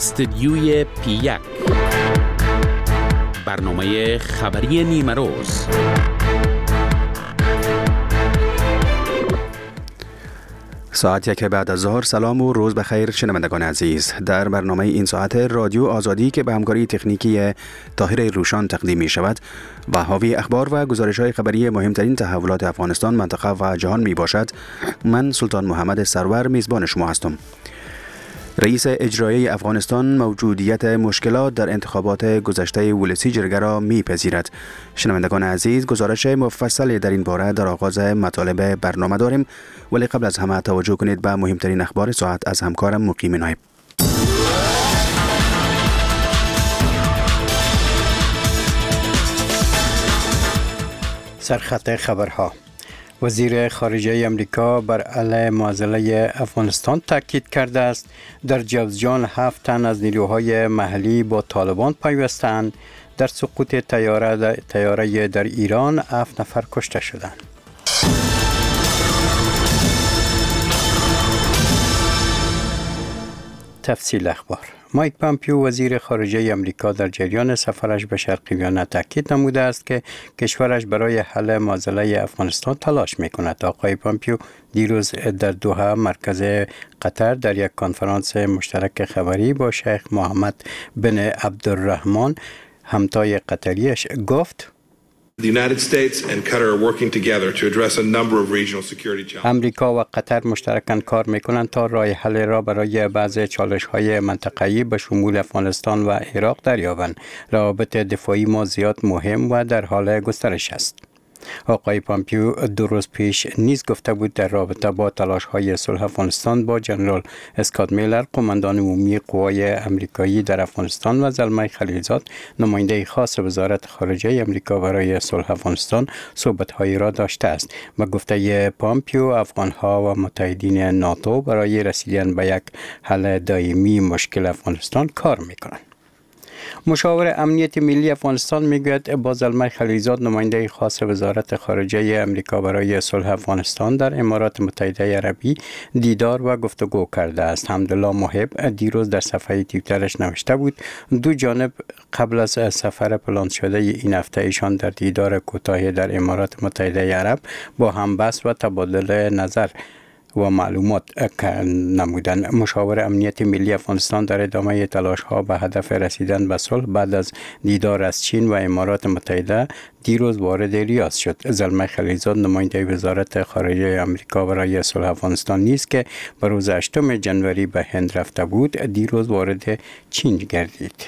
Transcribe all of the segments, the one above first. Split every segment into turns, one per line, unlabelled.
استدیوی پی1 برنامه خبری نیمه روز.
ساعت 1 بعد از ظهر. سلام و روز بخیر شنوندگان عزیز. در برنامه این ساعت رادیو آزادی که به همکاری تکنیکی طاهر روشان تقدیم می شود و حاوی اخبار و گزارش‌های خبری مهمترین تحولات افغانستان، منطقه و جهان می باشد، من سلطان محمد سرور میزبان شما هستم. رئیس اجرایی افغانستان موجودیت مشکلات در انتخابات گذشته ولسی جرگه را میپذیرد. شنوندگان عزیز، گزارش مفصل در این باره در آغاز مطالب برنامه داریم، ولی قبل از همه توجه کنید به مهمترین اخبار ساعت از همکارم مقیم نایب.
سرخط خبرها. وزیر خارجه امریکا بر علیه معضله افغانستان تاکید کرده است در جوزجان 7 تن از نیروهای محلی با طالبان پیوستند. در سقوط طیاره در ایران 7 نفر کشته شدند. تفصیل اخبار. مایک پامپیو وزیر خارجه امریکا در جریان سفرش به شرق ویانا تاکید نموده است که کشورش برای حل معضله افغانستان تلاش می‌کند. آقای پامپیو دیروز در دوحه مرکز قطر در یک کنفرانس مشترک خبری با شیخ محمد بن عبدالرحمن همتای قطریش گفت
The United States and Qatar are working together to address a number of regional security challenges.
امریکا و قطر مشترکاً کار می‌کنند تا راه حل را برای بعضی چالش‌های منطقه‌ای به شمول افغانستان و عراق دریابند. روابط دفاعی ما زیاد مهم و در حال گسترش است. آقای پامپیو 2 روز پیش نیز گفته بود در رابطه با تلاش‌های صلح افغانستان با جنرال اسکات میلر، قماندان عمومی قوای امریکایی در افغانستان، و زلمه خلیلزاد، نماینده خاص وزارت خارجه امریکا برای صلح افغانستان، صحبت‌هایی را داشته است. و گفته پامپیو افغان‌ها و متحدین ناتو برای رسیدن به یک حل دائمی مشکل افغانستان کار می‌کنند. مشاور امنیت ملی افغانستان میگوید با زلمه خلیلزاد، نماینده خاص وزارت خارجه امریکا برای صلح افغانستان، در امارات متحده عربی دیدار و گفتگو کرده است. حمدالله محب دیروز در صفحه توییترش نوشته بود دو جانب قبل از سفر پلان شده این هفته ایشان در دیدار کوتاهی در امارات متحده عرب با هم بحث و تبادل نظر و معلومات نمودن. مشاور امنیت ملی افغانستان در ادامه تلاش‌ها به هدف رسیدن به صلح بعد از دیدار از چین و امارات متحده دیروز وارد ریاض شد. زلمه خلیلزاد، نماینده وزارت خارجه امریکا برای صلح افغانستان نیز که به روز 8 جنوری به هند رفته بود، دیروز وارد چین گردید.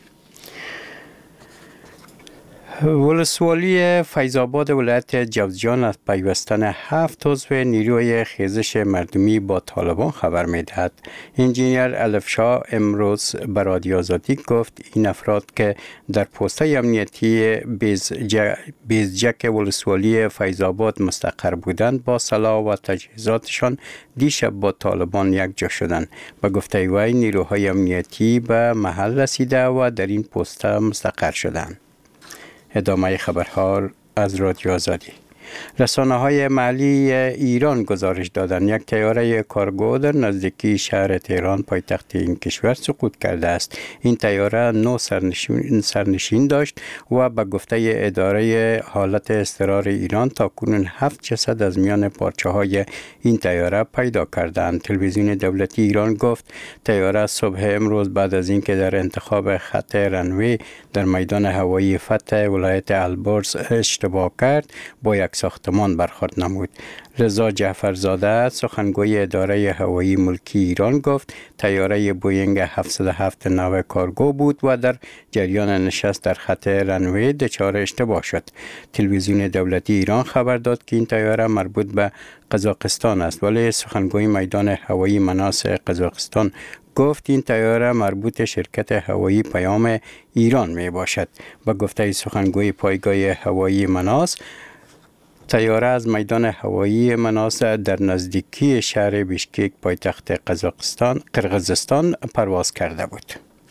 ولسوالی فیض‌آباد ولایت جوزجان از پیوستن 7 عضو نیروی خیزش مردمی با طالبان خبر می‌دهد. انجینیر الفشا امروز به رادیو آزادی گفت این افراد که در پست امنیتی بیزجک ولسوالی فیض‌آباد مستقر بودند با سلاح و تجهیزاتشان دیشب با طالبان یک جا شدند. به گفته وی نیروهای امنیتی به محل رسیده و در این پست مستقر شدند. ادامه خبرها از رادیو آزادی. رسانه‌های محلی ایران گزارش دادند یک طیاره کارگو در نزدیکی شهر تهران پایتخت این کشور سقوط کرده است. این طیاره 9 سرنشین داشت و به گفته اداره حالت اضطرار ایران تاکنون 7 جسد از میان پارچه‌های این طیاره پیدا کردند. تلویزیون دولتی ایران گفت طیاره صبح امروز بعد از اینکه در انتخاب خط رنوی در میدان هوایی فتح ولایت البرز اشتباه کرد، با یک ساختمان برخورد نمود. رضا جعفرزاده، سخنگوی اداره هوایی ملکی ایران، گفت طیاره بوینگ 707 نو کارگو بود و در جریان نشست در خط رنوی دچار اشتباه شد. تلویزیون دولتی ایران خبر داد که این طیاره مربوط به قزاقستان است، ولی سخنگوی میدان هوایی مناس قزاقستان گفت این طیاره مربوط شرکت هوایی پیام ایران می باشد. با گفته سخنگوی پایگاه هوایی مناس، طیاره از میدان هوایی مناس در نزدیکی شهر بیشکک پایتخت قرقیزستان پرواز کرده بود.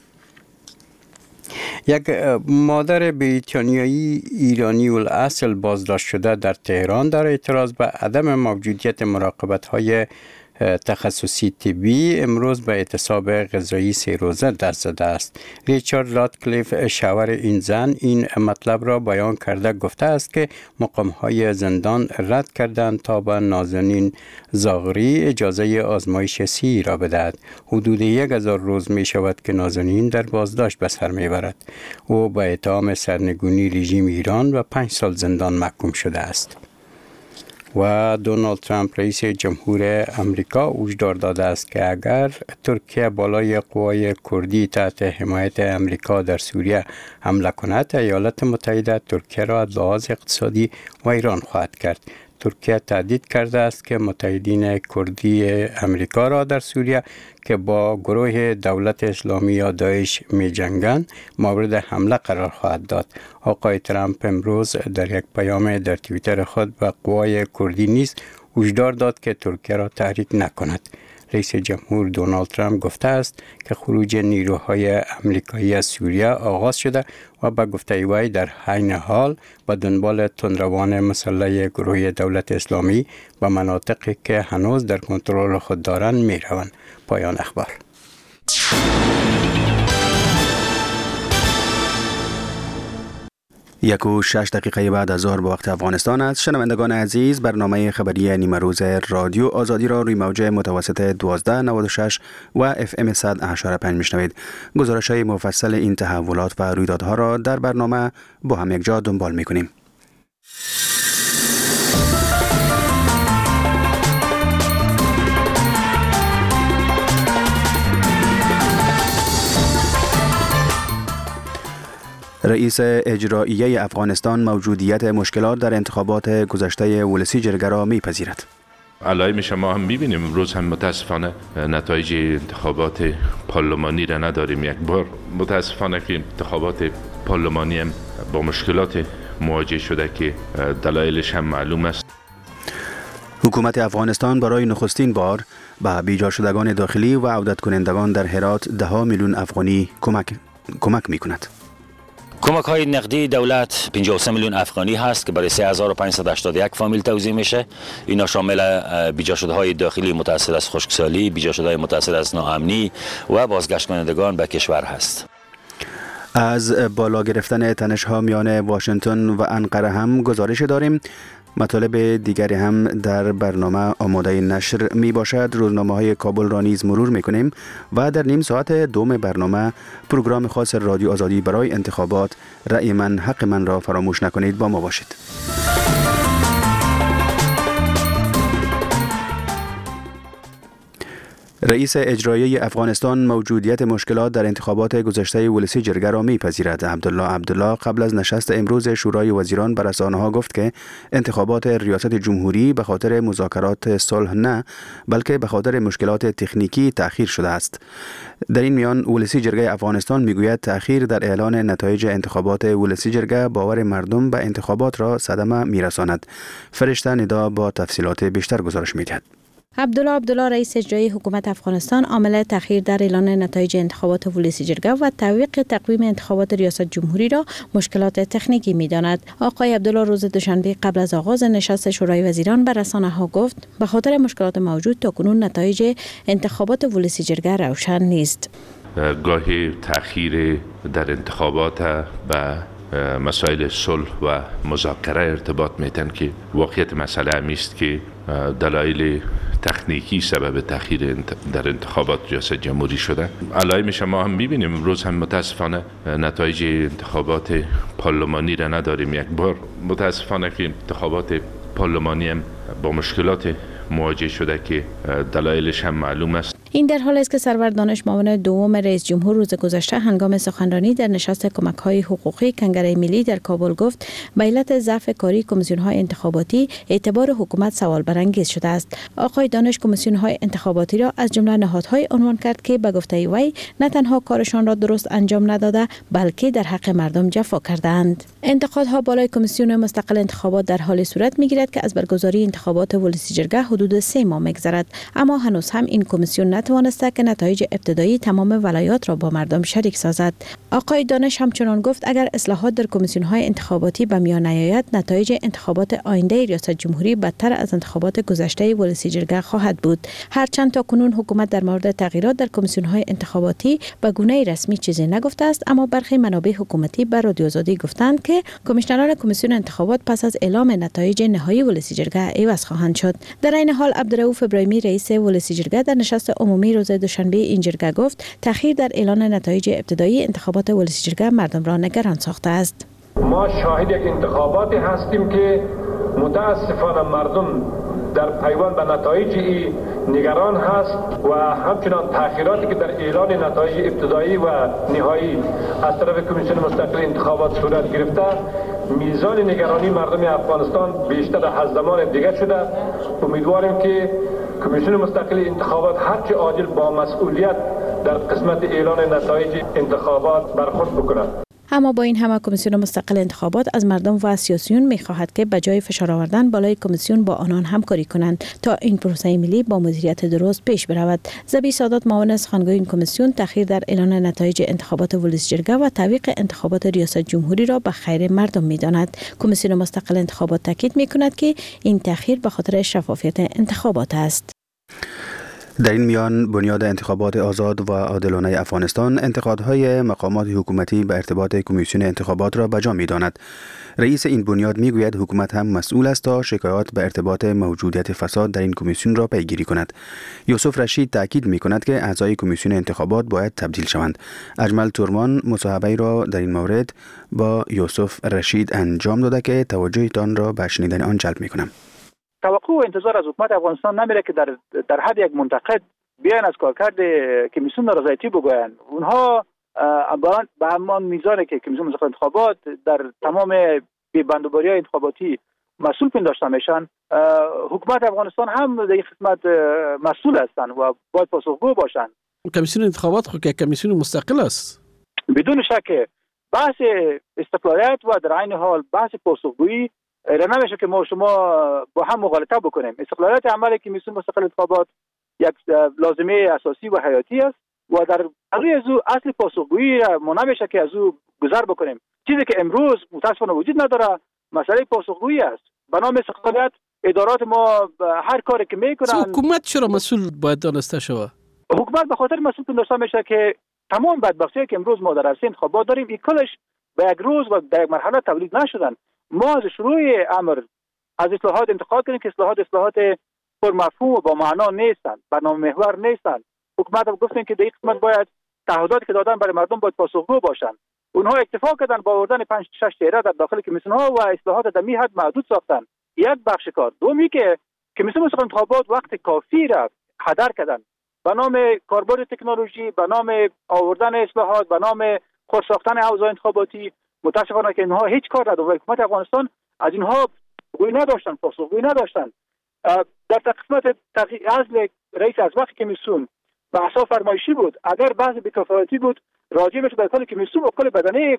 یک مادر بریتانیایی ایرانی الاصل بازداشت شده در تهران در اعتراض به عدم موجودیت مراقبت‌های تخصصی طبی امروز به اعتصاب غذایی 3 روزه دست زده است. ریچارد رادکلیف شاور این زن این مطلب را بیان کرده گفته است که مقام‌های زندان رد کردند تا به نازنین زاغری اجازه آزمایش سی را بدهد. حدود 1000 روز می شود که نازنین در بازداشت به سر می برد. او به اتهام سرنگونی رژیم ایران و 5 سال زندان محکوم شده است. و دونالد ترامپ رئیس جمهور امریکا هشدار داده است که اگر ترکیه بالای قوای کردی تحت حمایت امریکا در سوریه حمله کند، ایالات متحده ترکیه را از لحاظ اقتصادی ویران خواهد کرد. ترکیه تهدید کرده است که متحدین کردی امریکا را در سوریه که با گروه دولت اسلامی یا داعش می جنگند مورد حمله قرار خواهد داد. آقای ترامپ امروز در یک پیام در توییتر خود به قوای کردی نیز هشدار داد که ترکیه را تحریک نکند. رئیس جمهور دونالد ترامپ گفته است که خروج نیروهای آمریکایی از سوریه آغاز شده و به گفته وی در عین حال به دنبال تندروان مسلح گروه دولت اسلامی به مناطقی که هنوز در کنترل خود دارند می روند. پایان اخبار.
1:06 بعد از ظهر به وقت افغانستان است. شنوندگان عزیز، برنامه خبری نیمه روز رادیو آزادی را روی موج متوسط 1296 و FM 100.5 میشنوید. گزارش‌های مفصل این تحولات و رویدادها را در برنامه با هم یک جا دنبال می‌کنیم. رئیس اجرایی افغانستان موجودیت مشکلات در انتخابات گذشته ولسی جرگه را می‌پذیرد.
علائم شما هم می‌بینیم امروز هم متاسفانه نتایج انتخابات پارلمانی را نداریم. یک بار متاسفانه که انتخابات پارلمانی هم با مشکلات مواجه شده که دلایلش هم معلوم است.
حکومت افغانستان برای نخستین بار به بیجا شدگان داخلی و عودت کنندگان در هرات 10 میلیون افغانی کمک می‌کند.
کمک های نقدی دولت 53 میلیون افغانی هست که برای 3581 فامیل توزیع میشه. اینا شامل بیجا شده های داخلی متأثر از خشکسالی، بیجا شده های متأثر از ناامنی و بازگشت کنندگان به کشور هست.
از بالا گرفتن تنش ها میان واشنگتن و انقره هم گزارش داریم. مطالب دیگری هم در برنامه آماده نشر می باشد. روزنامه های کابل را نیز مرور می کنیم و در نیم ساعت دوم برنامه پروگرام خاص رادیو آزادی برای انتخابات رأی من حق من را فراموش نکنید. با ما باشید. رئیس اجرایی افغانستان موجودیت مشکلات در انتخابات گذشته ولسی جرگه را می‌پذیرد. عبدالله قبل از نشست امروز شورای وزیران به رسانه‌ها گفت که انتخابات ریاست جمهوری به خاطر مذاکرات صلح نه بلکه به خاطر مشکلات تکنیکی تأخیر شده است. در این میان ولسی جرگه افغانستان میگوید تأخیر در اعلان نتایج انتخابات ولسی جرگه باور مردم به انتخابات را صدمه می‌رساند. فرشته ندا با تفصیلات بیشتر گزارش می‌دهد.
عبدالله رئیس اجرایی حکومت افغانستان عامل تأخیر در اعلان نتایج انتخابات ولسی جرگه و تعویق تقویم انتخابات ریاست جمهوری را مشکلات تکنیکی می‌داند. آقای عبدالله روز دوشنبه قبل از آغاز نشست شورای وزیران به رسانه‌ها گفت به خاطر مشکلات موجود تاکنون نتایج انتخابات ولسی جرگه روشن نیست.
گاهی تأخیر در انتخابات به مسائل صلح و مذاکره ارتباط میتن که واقعیت مسئله همیست که دلایل تکنیکی سبب تأخیر در انتخابات ریاست جمهوری شده. علائم شما هم میبینیم امروز هم متاسفانه نتایج انتخابات پارلمانی را نداریم. یک بار متاسفانه که انتخابات پارلمانی هم با مشکلات مواجه شده که دلایلش هم معلوم است.
این در حالی است که سرور دانش معاون دوم رئیس جمهور روز گذشته هنگام سخنرانی در نشست کمک‌های حقوقی کنگره ملی در کابل گفت به علت ضعف کاری کمیسیون‌های انتخاباتی اعتبار حکومت سوال برانگیز شده است. آقای دانش کمیسیون‌های انتخاباتی را از جمله نهادهای عنوان کرد که به گفته وی نه تنها کارشان را درست انجام نداده بلکه در حق مردم جفا کردند. انتقادها بالای کمیسیون مستقل انتخابات در حال صورت می‌گیرد که از برگزاری انتخابات ولسی جرگه حدود 3 ماه می‌گذرد، اما هنوز هم این کمیسیون نتوانسته که نتایج ابتدایی تمام ولایات را با مردم شریک سازد. آقای دانش همچنان گفت اگر اصلاحات در کمیسیون‌های انتخاباتی به میان نیاید، نتایج انتخابات آینده ریاست جمهوری بدتر از انتخابات گذشته ولسی جرگه خواهد بود. هرچند تا کنون حکومت در مورد تغییرات در کمیسیون‌های انتخاباتی به گونه رسمی چیزی نگفته است، اما برخی منابع حکومتی به رادیو آزادی گفتند که کمیشنران کمیسیون انتخابات پس از اعلام نتایج نهایی ولسی جرگه عوض خواهند شد. در این حال عبدالرؤوف ابراهیمی رئیس ولسی جرگه در نشست عمومی روز دوشنبه این جرگه گفت تأخیر در اعلان نتایج ابتدایی انتخابات ولسی جرگه مردم را نگران ساخته است.
ما شاهد یک انتخاباتی هستیم که متاسفانه مردم در پیوند به نتایج نگران هست و همچنان تأخیراتی که در اعلان نتایج ابتدایی و نهایی از طرف کمیسیون مستقل انتخابات صورت گرفته، میزان نگرانی مردم افغانستان بیشتر از زمان دیگر شده. امیدواریم که کمیسیون مستقل انتخابات هرچه عاجل با مسئولیت در قسمت اعلان نتایج انتخابات برخورد بکنند.
اما با این همه کمیسیون مستقل انتخابات از مردم و سیاسیون می‌خواهد که به جای فشار آوردن بالای کمیسیون با آنان همکاری کنند تا این پروسه ملی با مدیریت درست پیش برود. زبی سادات معاون سخنگوی این کمیسیون تأخیر در اعلان نتایج انتخابات ولسی جرگه و تعویق انتخابات ریاست جمهوری را به خیر مردم می‌داند. کمیسیون مستقل انتخابات تاکید می‌کند که این تأخیر به خاطر شفافیت انتخابات است.
در این میان بنیاد انتخابات آزاد و عادلانه افغانستان انتقادهای مقامات حکومتی به ارتباط کمیسیون انتخابات را بجا می‌داند. رئیس این بنیاد میگوید حکومت هم مسئول است تا شکایات به ارتباط موجودیت فساد در این کمیسیون را پیگیری کند. یوسف رشید تاکید می‌کند که اعضای کمیسیون انتخابات باید تبدیل شوند. اجمل تورمان مصاحبه‌ای را در این مورد با یوسف رشید انجام داده که توجهتان را به شنیدن آن جلب می‌کنم.
توقع و انتظار از حکومت افغانستان نمیره که در حد یک منتقد بیان از کارکرد کمیسیون رضایتی بگویند. اونها به همان میزانی که کمیسیون مستقل انتخابات در تمام بی‌بندوباری‌های انتخاباتی مسئول پنداشته میشن، حکومت افغانستان هم در این قسمت مسئول هستند و باید پاسخگو باشند.
کمیسیون انتخابات خود که کمیسیون مستقل است،
بدون شک بحث استقلالیت و در عین حال بحث پاسخگویی نمیشه که ما شما با هم مغالطه بکنیم. استقلالیت عمل کمیسیون مستقل انتخابات یک لازمه اساسی و حیاتی است و در روی از او اصل پاسخگویی ما نمیشه که از او گذر بکنیم. چیزی که امروز متاسفانه وجود نداره مسئله پاسخگویی است. به نام استقلالیت ادارات ما هر کاری که میکنن،
حکومت چرا مسئول باید دانسته شود؟
حکومت به خاطر مسئول پنداشته میشه که تمام بدبختی‌هایی که امروز ما در عرصه انتخابات داریم این کلش به یک روز و در یک مرحله تولید نشدن. ما از شروع امر از اصلاحات انتقاد کردیم که اصلاحات پرمفهوم و با معنا نیستند، برنامه محور نیستند. حکومت هم گفتن که در این قسمت باید تعهداتی که دادن برای مردم باید پاسخگو باشند. اونها اکتفا کردن با آوردن 5-6 چهره در داخل کمیسیون‌ها و اصلاحات در می حد محدود ساختن. یک بخش کار. دومی که کمیسیون مستقل انتخابات وقت کافی را هدر کردن به نام کاربرد تکنولوژی، به نام آوردن اصلاحات، به نام خود ساختن اوضاع انتخاباتی. متاسفانه که اینها هیچ کار نداشتن. حکومت افغانستان از اینها گوی نداشتن، پاسخگویی نداشتن. در قسمت عزل رئیس از وقت کمیسیون بحثا فرمایشی بود. اگر بحث بی‌کفایتی بود راجع به کل کمیسیون و کل بدنه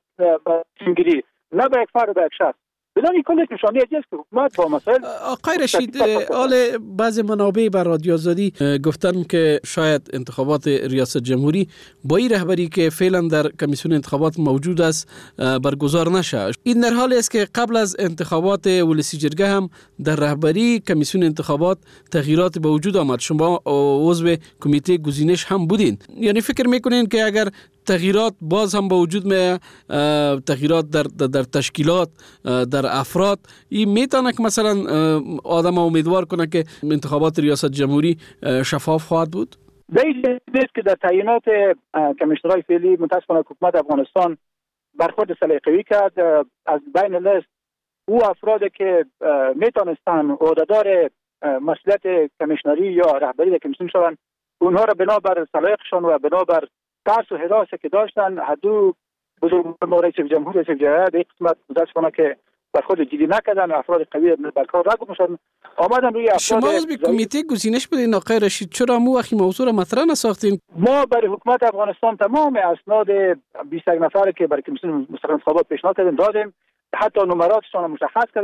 تیمگیری، نه به یک فرد به یک شخص. بدون این کلش نشانه است که حکومت با مسائل.
آقای رشید، حال بعض منابع بر رادیو آزادی گفتن که شاید انتخابات ریاست جمهوری با این رهبری که فعلا در کمیسیون انتخابات موجود است برگزار نشه. این در حالی است که قبل از انتخابات ولسی جرگه هم در رهبری کمیسیون انتخابات تغییرات به وجود آمد. شما عضو کمیته گزینش هم بودین. یعنی فکر میکنین که اگر تغییرات باز هم با وجود تغییرات در تشکیلات، در افراد، این میتونه که مثلا آدم امیدوار کنه که انتخابات ریاست جمهوری شفاف خواهد بود؟
نیست که در تعیینات کمیشنرهای فعلی متاسفانه حکومت افغانستان برخورد سلیقه‌ای کرد. از بین لیست او افرادی که میتونستن عهدهدار مسئولیت کمیشنری یا رهبری کمیسیون شوند، اونها را بنابر سلایقشان و بنابر ترس و حراسی که داشتن حدو بزرگوار رئیس جمهور رئیس جمهوریت در قسمت متاسفانه که برخورد جدی نکردن، افراد قوی برکار را گذاشتن، آمدن روی افراد.
شما عضو کمیته گزینش بودین آقای رشید، چرا مو وقتی موضوع را مطرح نساختین؟
ما برای حکومت افغانستان تمام اسناد 21 نفر که برای کمیسیون مستقل انتخابات پیشنهاد کردیم دادیم، حتی نمراتشان مشخص کردیم.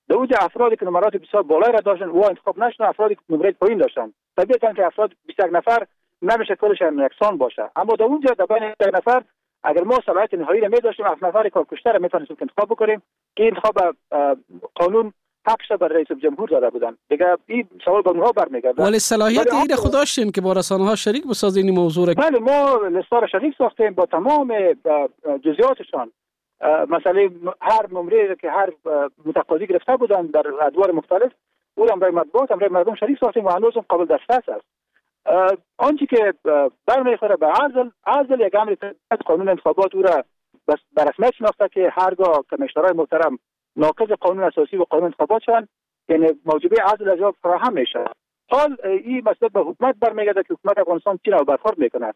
در اونجا افرادی که نمرات بسیار بالایی را داشتن و انتخاب نشدن، افرادی که نمره پایین داشتن. طبیعتاً که افراد 21 نفر نمیشه کلشان یکسان باشه، اما در اونجا در بین 21 نفر اگر ما صلاحیت نهایی را می‌داشتیم 7 نفر کارکشته را می‌تونستیم انتخاب بکنیم که انتخاب قانون حقش بر رئیس جمهور داده بودن. دیگه این سوال به اونها برمیگرده.
ولی صلاحیت این خود داشتین که با رسانه‌ها شریک بسازین این موضوع را؟
بله، ما لیستا را شریک ساختیم با تمام جزئیاتشان. مثلا هر نمره که هر متقاضی گرفته بودن در ادوار مختلف او را برای مطبوعات هم برای مردم شریک ساختیم و هنوز هم قابل دسترس است. آنچه که برمیخوره به عزل یک امر قانون انتخابات او را به رسمیت شناخته که هرگاه کمیشنرهای محترم ناقض قانون اساسی و قانون انتخابات شوند، یعنی موجبه عزل از جواب فراهم میشه. حال این مسئله به حکومت برمیگرده که حکومت افغانستان چی را برخورد میکنه.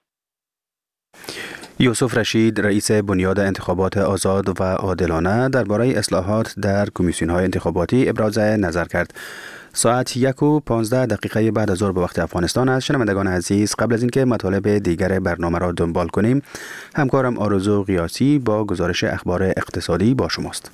یوسف رشید رئیس بنیاد انتخابات آزاد و عادلانه درباره اصلاحات در کمیسیون‌های انتخاباتی ابراز نظر کرد. ساعت 1:15 بعد از ظهر به وقت افغانستان است. شنوندگان عزیز، قبل از اینکه مطالب دیگر برنامه را دنبال کنیم، همکارم آرزو قیاسی با گزارش اخبار اقتصادی با شماست.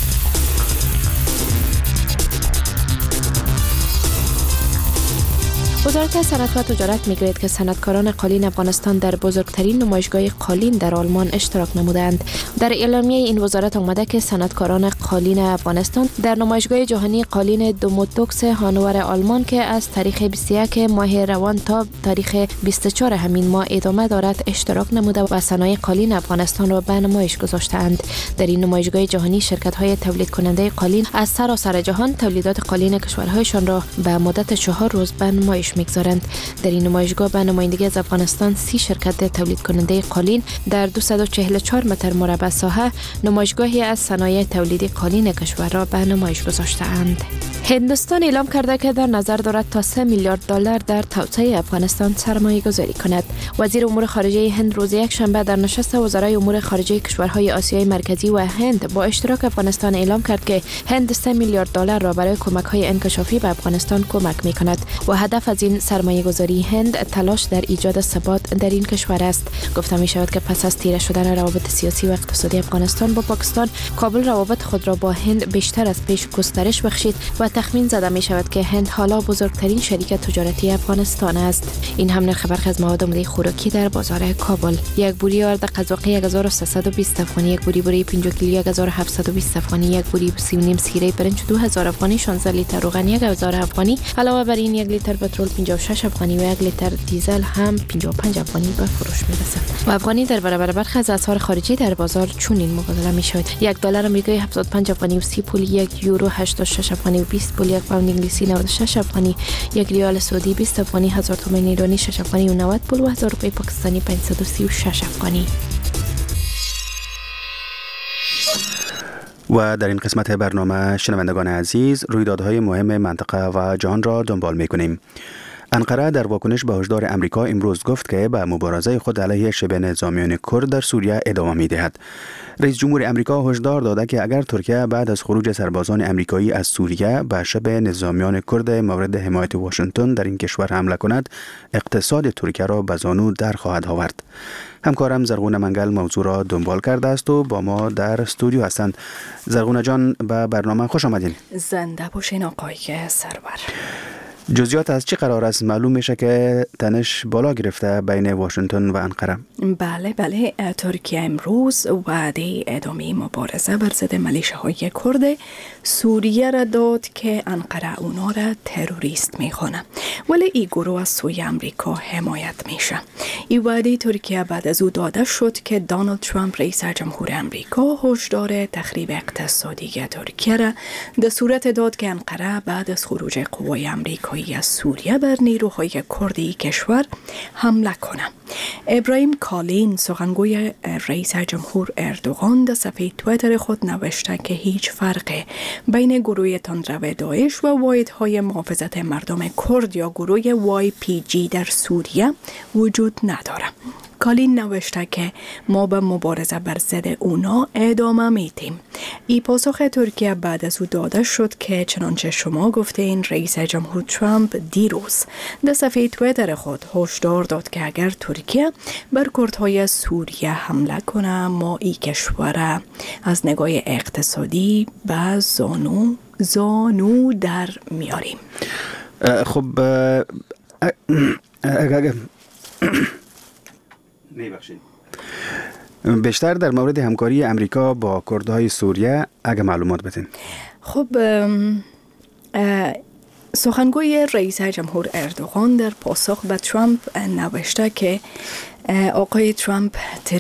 وزارت صنعت و تجارت میگوید که صنعتکاران قالین افغانستان در بزرگترین نمایشگاه قالین در آلمان اشتراک نمودند. در اعلامیه این وزارت آمده که صنعتکاران قالین افغانستان در نمایشگاه جهانی قالین دوموتوکس هانوور آلمان که از تاریخ 21 ماه روان تا تاریخ 24 همین ماه ادامه دارد اشتراک نموده و صنایع قالین افغانستان را به نمایش گذاشتند. در این نمایشگاه جهانی شرکت‌های تولید کننده قالین از سراسر جهان تولیدات قالین کشورهایشان را به مدت 4 روز به نمایش می‌گذارند. در این نمایشگاه به نمایندگی از افغانستان 30 شرکت تولید کننده قالین در 244 متر مربع ساحه نمایشگاهی از صنایع تولیدی قالین کشور را به نمایش گذاشته‌اند. هندوستان اعلام کرده که در نظر دارد تا 3 میلیارد دلار در توسعه افغانستان سرمایه گذاری کند. وزیر امور خارجه هند روز یکشنبه در نشست وزرای امور خارجه کشورهای آسیای مرکزی و هند با اشتراک افغانستان اعلام کرد که هند 3 میلیارد دلار را برای کمک‌های انکشافی به افغانستان کمک می‌کند و هدف از این سرمایه گذاری هند تلاش در ایجاد ثبات در این کشور است. گفته می شود که پس از تیره شدن روابط سیاسی و اقتصادی افغانستان با پاکستان، کابل روابط خود را با هند بیشتر از پیش گسترش بخشید و تخمین زده می شود که هند حالا بزرگترین شریک تجارتی افغانستان است. این هم نرخ برخی از مواد آماده خوراکی در بازار کابل: یک بوری آرد قزاقی 1320 افغانی، یک بوری بوری 5 کیلو 1720 افغانی، یک بوری 3.5 سیره برنج 2000 افغانی، 16 لیتر روغن 1000 افغانی. علاوه بر این 1 لیتر پترول 56 افغانی و 1 لیتر دیزل هم 55 افغانی به فروش می‌رسد. و افغانی در برابر برخی از اسعار خارجی در بازار چنین مبادله می‌شود: 1 دلار آمریکایی 75 افغانی و 30 پول، 1 یورو 86 افغانی و 20 پول، 1 پوند انگلیسی 96 افغانی، 1 ریال سعودی 20 افغانی، 1000 تومان ایرانی 6 افغانی و 90 پول و 1000 روپیه پاکستانی 536 افغانی.
و در این قسمت برنامه شنوندگان عزیز، رویدادهای مهم منطقه و جهان را دنبال می‌کنیم. انقره در واکنش به هشدار امریکا امروز گفت که به مبارزه خود علیه شبه نظامیان کرد در سوریه ادامه می‌دهد. رئیس جمهور امریکا هشدار داده که اگر ترکیه بعد از خروج سربازان امریکایی از سوریه به شبه نظامیان کرد مورد حمایت واشنگتن در این کشور حمله کند، اقتصاد ترکیه را به زانو در خواهد آورد. همکارم زرغونه منگل موضوع را دنبال کرده است و با ما در استودیو هستند. زرغونه جان، به برنامه خوش آمدین.
زنده باشین آقای سرور.
جزئیات از چی قرار است؟ معلوم میشه که تنش بالا گرفته بین واشنگتن و انقره.
بله، ترکیه امروز وعده ادامه مبارزه بر ضد ملیشه‌های کرد سوریه را داد که انقره اونا را تروریست میخونه، ولی این گروه از سوی امریکا حمایت میشه. این وعده ترکیه بعد از او داده شد که دونالد ترامپ رئیس جمهور امریکا هشدار تخریب اقتصادی ترکیه را در صورت داد که انقره بعد از خروج قوای امریکایی از سوریه بر نیروهای کردی کشور حمله کنه. ابراهیم کالین، سخنگوی رئیس جمهور اردوغان، در صفحه توییتر خود نوشته که هیچ فرقی بین گروه تندرو داعش و واحدهای محافظت مردم کرد یا گروه YPG در سوریه وجود نداره. کالین نوشته که ما به مبارزه بر ضد اونا ادامه میدیم. این پاسخ ترکیه بعد از او داده شد که چنانچه شما گفتین رئیس جمهور ترامپ دیروز در صفحه توییتر خود هشدار داد که اگر ترکیه بر کردهای سوریه حمله کنه، ما این کشور از نگاه اقتصادی به زانو زانو در میاریم.
خب بیشتر در مورد همکاری امریکا با کردهای سوریه اگه معلومات بدین.
خب سخنگوی رئیس جمهور اردوغان در پاسخ به ترامپ نوشته که آقای ترامپ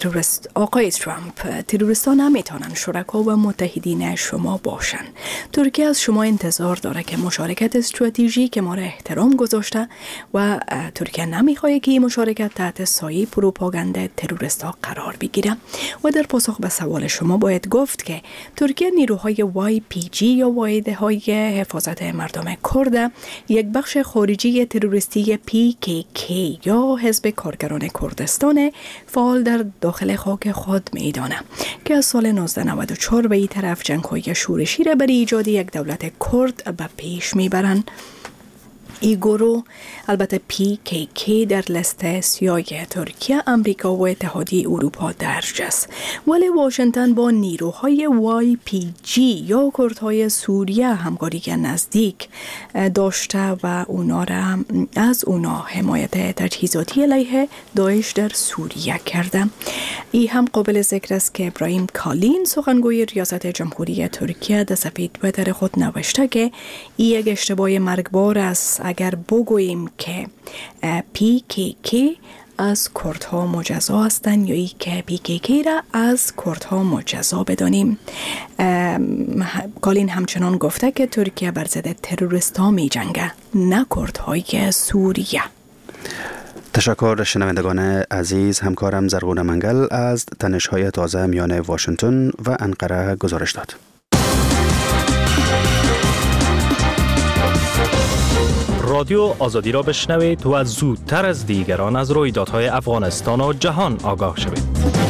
تروریستان نمیتونن شرکا و متحدین شما باشن. ترکیه از شما انتظار داره که مشارکت استراتژیک ما را احترام گذاشته و ترکیه نمیخواد که این مشارکت تحت سایه پروپاگانده تروریستا قرار بگیره. و در پاسخ به سوال شما باید گفت که ترکیه نیروهای YPG یا واحده های حفاظت مردم کرد یک بخش خارجی تروریستی PKK یا حزب کارگران کردستان فعال در داخل خاک خود میدانه که از سال 1994 به این طرف جنگ‌های شورشی را برای ایجاد یک دولت کرد به پیش میبرند. این گروه البته PKK در لست سیاه ترکیه، امریکا و اتحادیه اروپا درج است، ولی واشنگتن با نیروهای YPG یا کردهای سوریه همکاری نزدیک داشته و از اونا حمایت تجهیزاتی علیه داعش در سوریه کرده. این هم قابل ذکر است که ابراهیم کالین سخنگوی ریاست جمهوری ترکیه در صفحه توییتر خود نوشته که این یک اشتباه مرگبار است اگر بگوییم که PKK از کردها مجزا هستند یا ای که PKK را از کردها مجزا بدانیم. کالین همچنان گفته که ترکیه بر ضد تروریست‌ها می جنگه، نه کردهای سوریه.
تشکر شنوندگان عزیز. همکارم زرغون منگل از تنش‌های تازه میان واشنگتن و انقره گزارش داد.
رادیو آزادی را بشنوید و زودتر از دیگران از رویدادهای افغانستان و جهان آگاه شوید.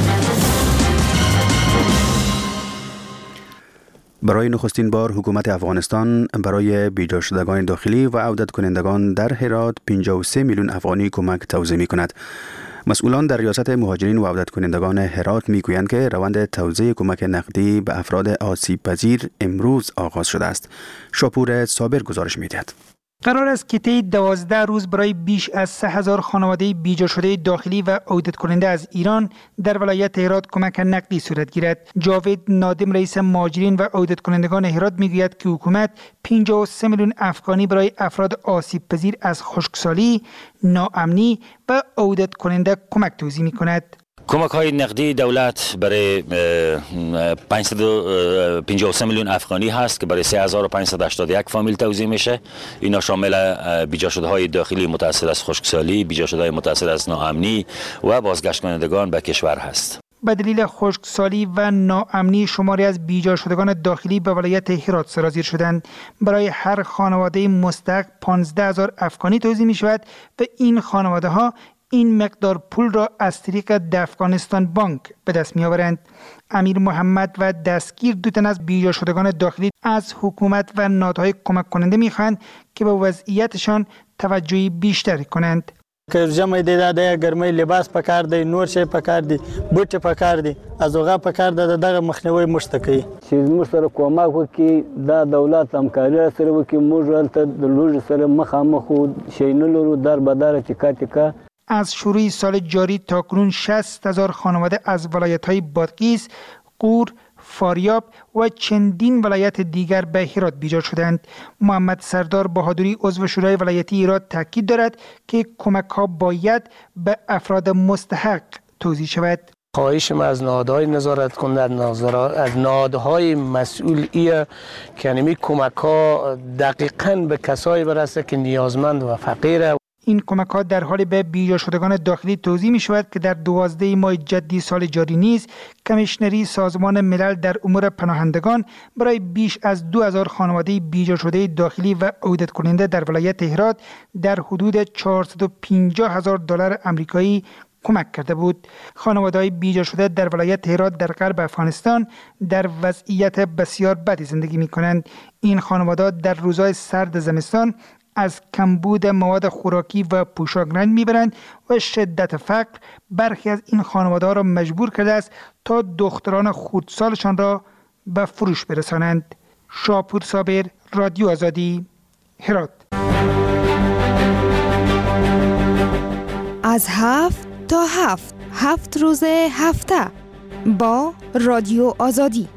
برای نخستین بار حکومت افغانستان برای بیجا شدگان داخلی و عودت کنندگان در هرات 53 میلیون افغانی کمک توزیع می کند. مسئولان در ریاست مهاجرین و عودت کنندگان هرات می گویند که روند توزیع کمک نقدی به افراد آسیب پذیر امروز آغاز شده است. شاپور صابر گزارش می دهد.
قرار است که طی 12 روز برای بیش از 3000 خانواده بیجا شده داخلی و عودت کننده از ایران در ولایت هرات کمک نقدی صورت گیرد. جاوید نادم رئیس مهاجرین و عودت کنندگان هرات میگوید که حکومت 53 میلیون افغانی برای افراد آسیب پذیر از خشکسالی، ناامنی و عودت کننده کمک توزیع می‌کند.
کمک های نقدی دولت برای 553 میلیون افغانی هست که برای 3581 فامیل توزیع میشه. اینا شامل بیجا شده های داخلی متأثر از خشکسالی، بیجا شده های متأثر از ناامنی و بازگشت کنندگان به کشور هست.
به دلیل خشکسالی و ناامنی شماری از بیجا شدگان داخلی به ولایت هرات سرازیر شدند. برای هر خانواده مستحق 15000 افغانی توزیع می شود و این خانواده ها این مقدار پول را از طریق افغانستان بانک به دست می آورند. امیر محمد و دستگیر دو تن از بیجا شدگان داخلی از حکومت و نهادهای کمک کننده می خواهند که به وضعیتشان توجهی بیشتر کنند.
که جمع دیده ده گرمی لباس پکار دی، نور شی پکار دی، بوټ پکار دی، از اوغه پکار ده دغه مخنیوي مشتکی چې موږ سره کومک وکي دا دولت همکاري سره وکي موږ ولته د لوژ سره مخامخ شینلو در بدار تیکا تیکا.
از شروع سال جاری تا کنون 60,000 خانواده از ولایت‌های بادغیس، غور، فاریاب و چندین ولایت دیگر به هرات بیجا شدند. محمد سردار بهادری عضو شورای ولایتی هرات تاکید دارد که کمک‌ها باید به افراد مستحق توزیع شود.
خواهش ما از نهادهای نظارت کننده، از نهادهای مسئولیه که نمی کمک‌ها دقیقاً به کسایی برسه که نیازمند و فقیره.
این کمک ها در حال به بیجا شدگان داخلی توزیع می شود که در 12 ماه جدی سال جاری نیز کمیشنری سازمان ملل در امور پناهندگان برای بیش از 2000 خانواده بیجا شده داخلی و عودت کننده در ولایت هرات در حدود 450,000 دلار آمریکایی کمک کرده بود. خانواده‌های بیجا شده در ولایت هرات در غرب افغانستان در وضعیت بسیار بدی زندگی می کنند. این خانواده‌ها در روزهای سرد زمستان از کمبود مواد خوراکی و پوشاک رنج میبرند و شدت فقر برخی از این خانواده‌ها را مجبور کرده است تا دختران خردسالشان را به فروش برسانند. شاپور صابر، رادیو آزادی، هرات.
از 7 تا 7 روز هفته با رادیو آزادی.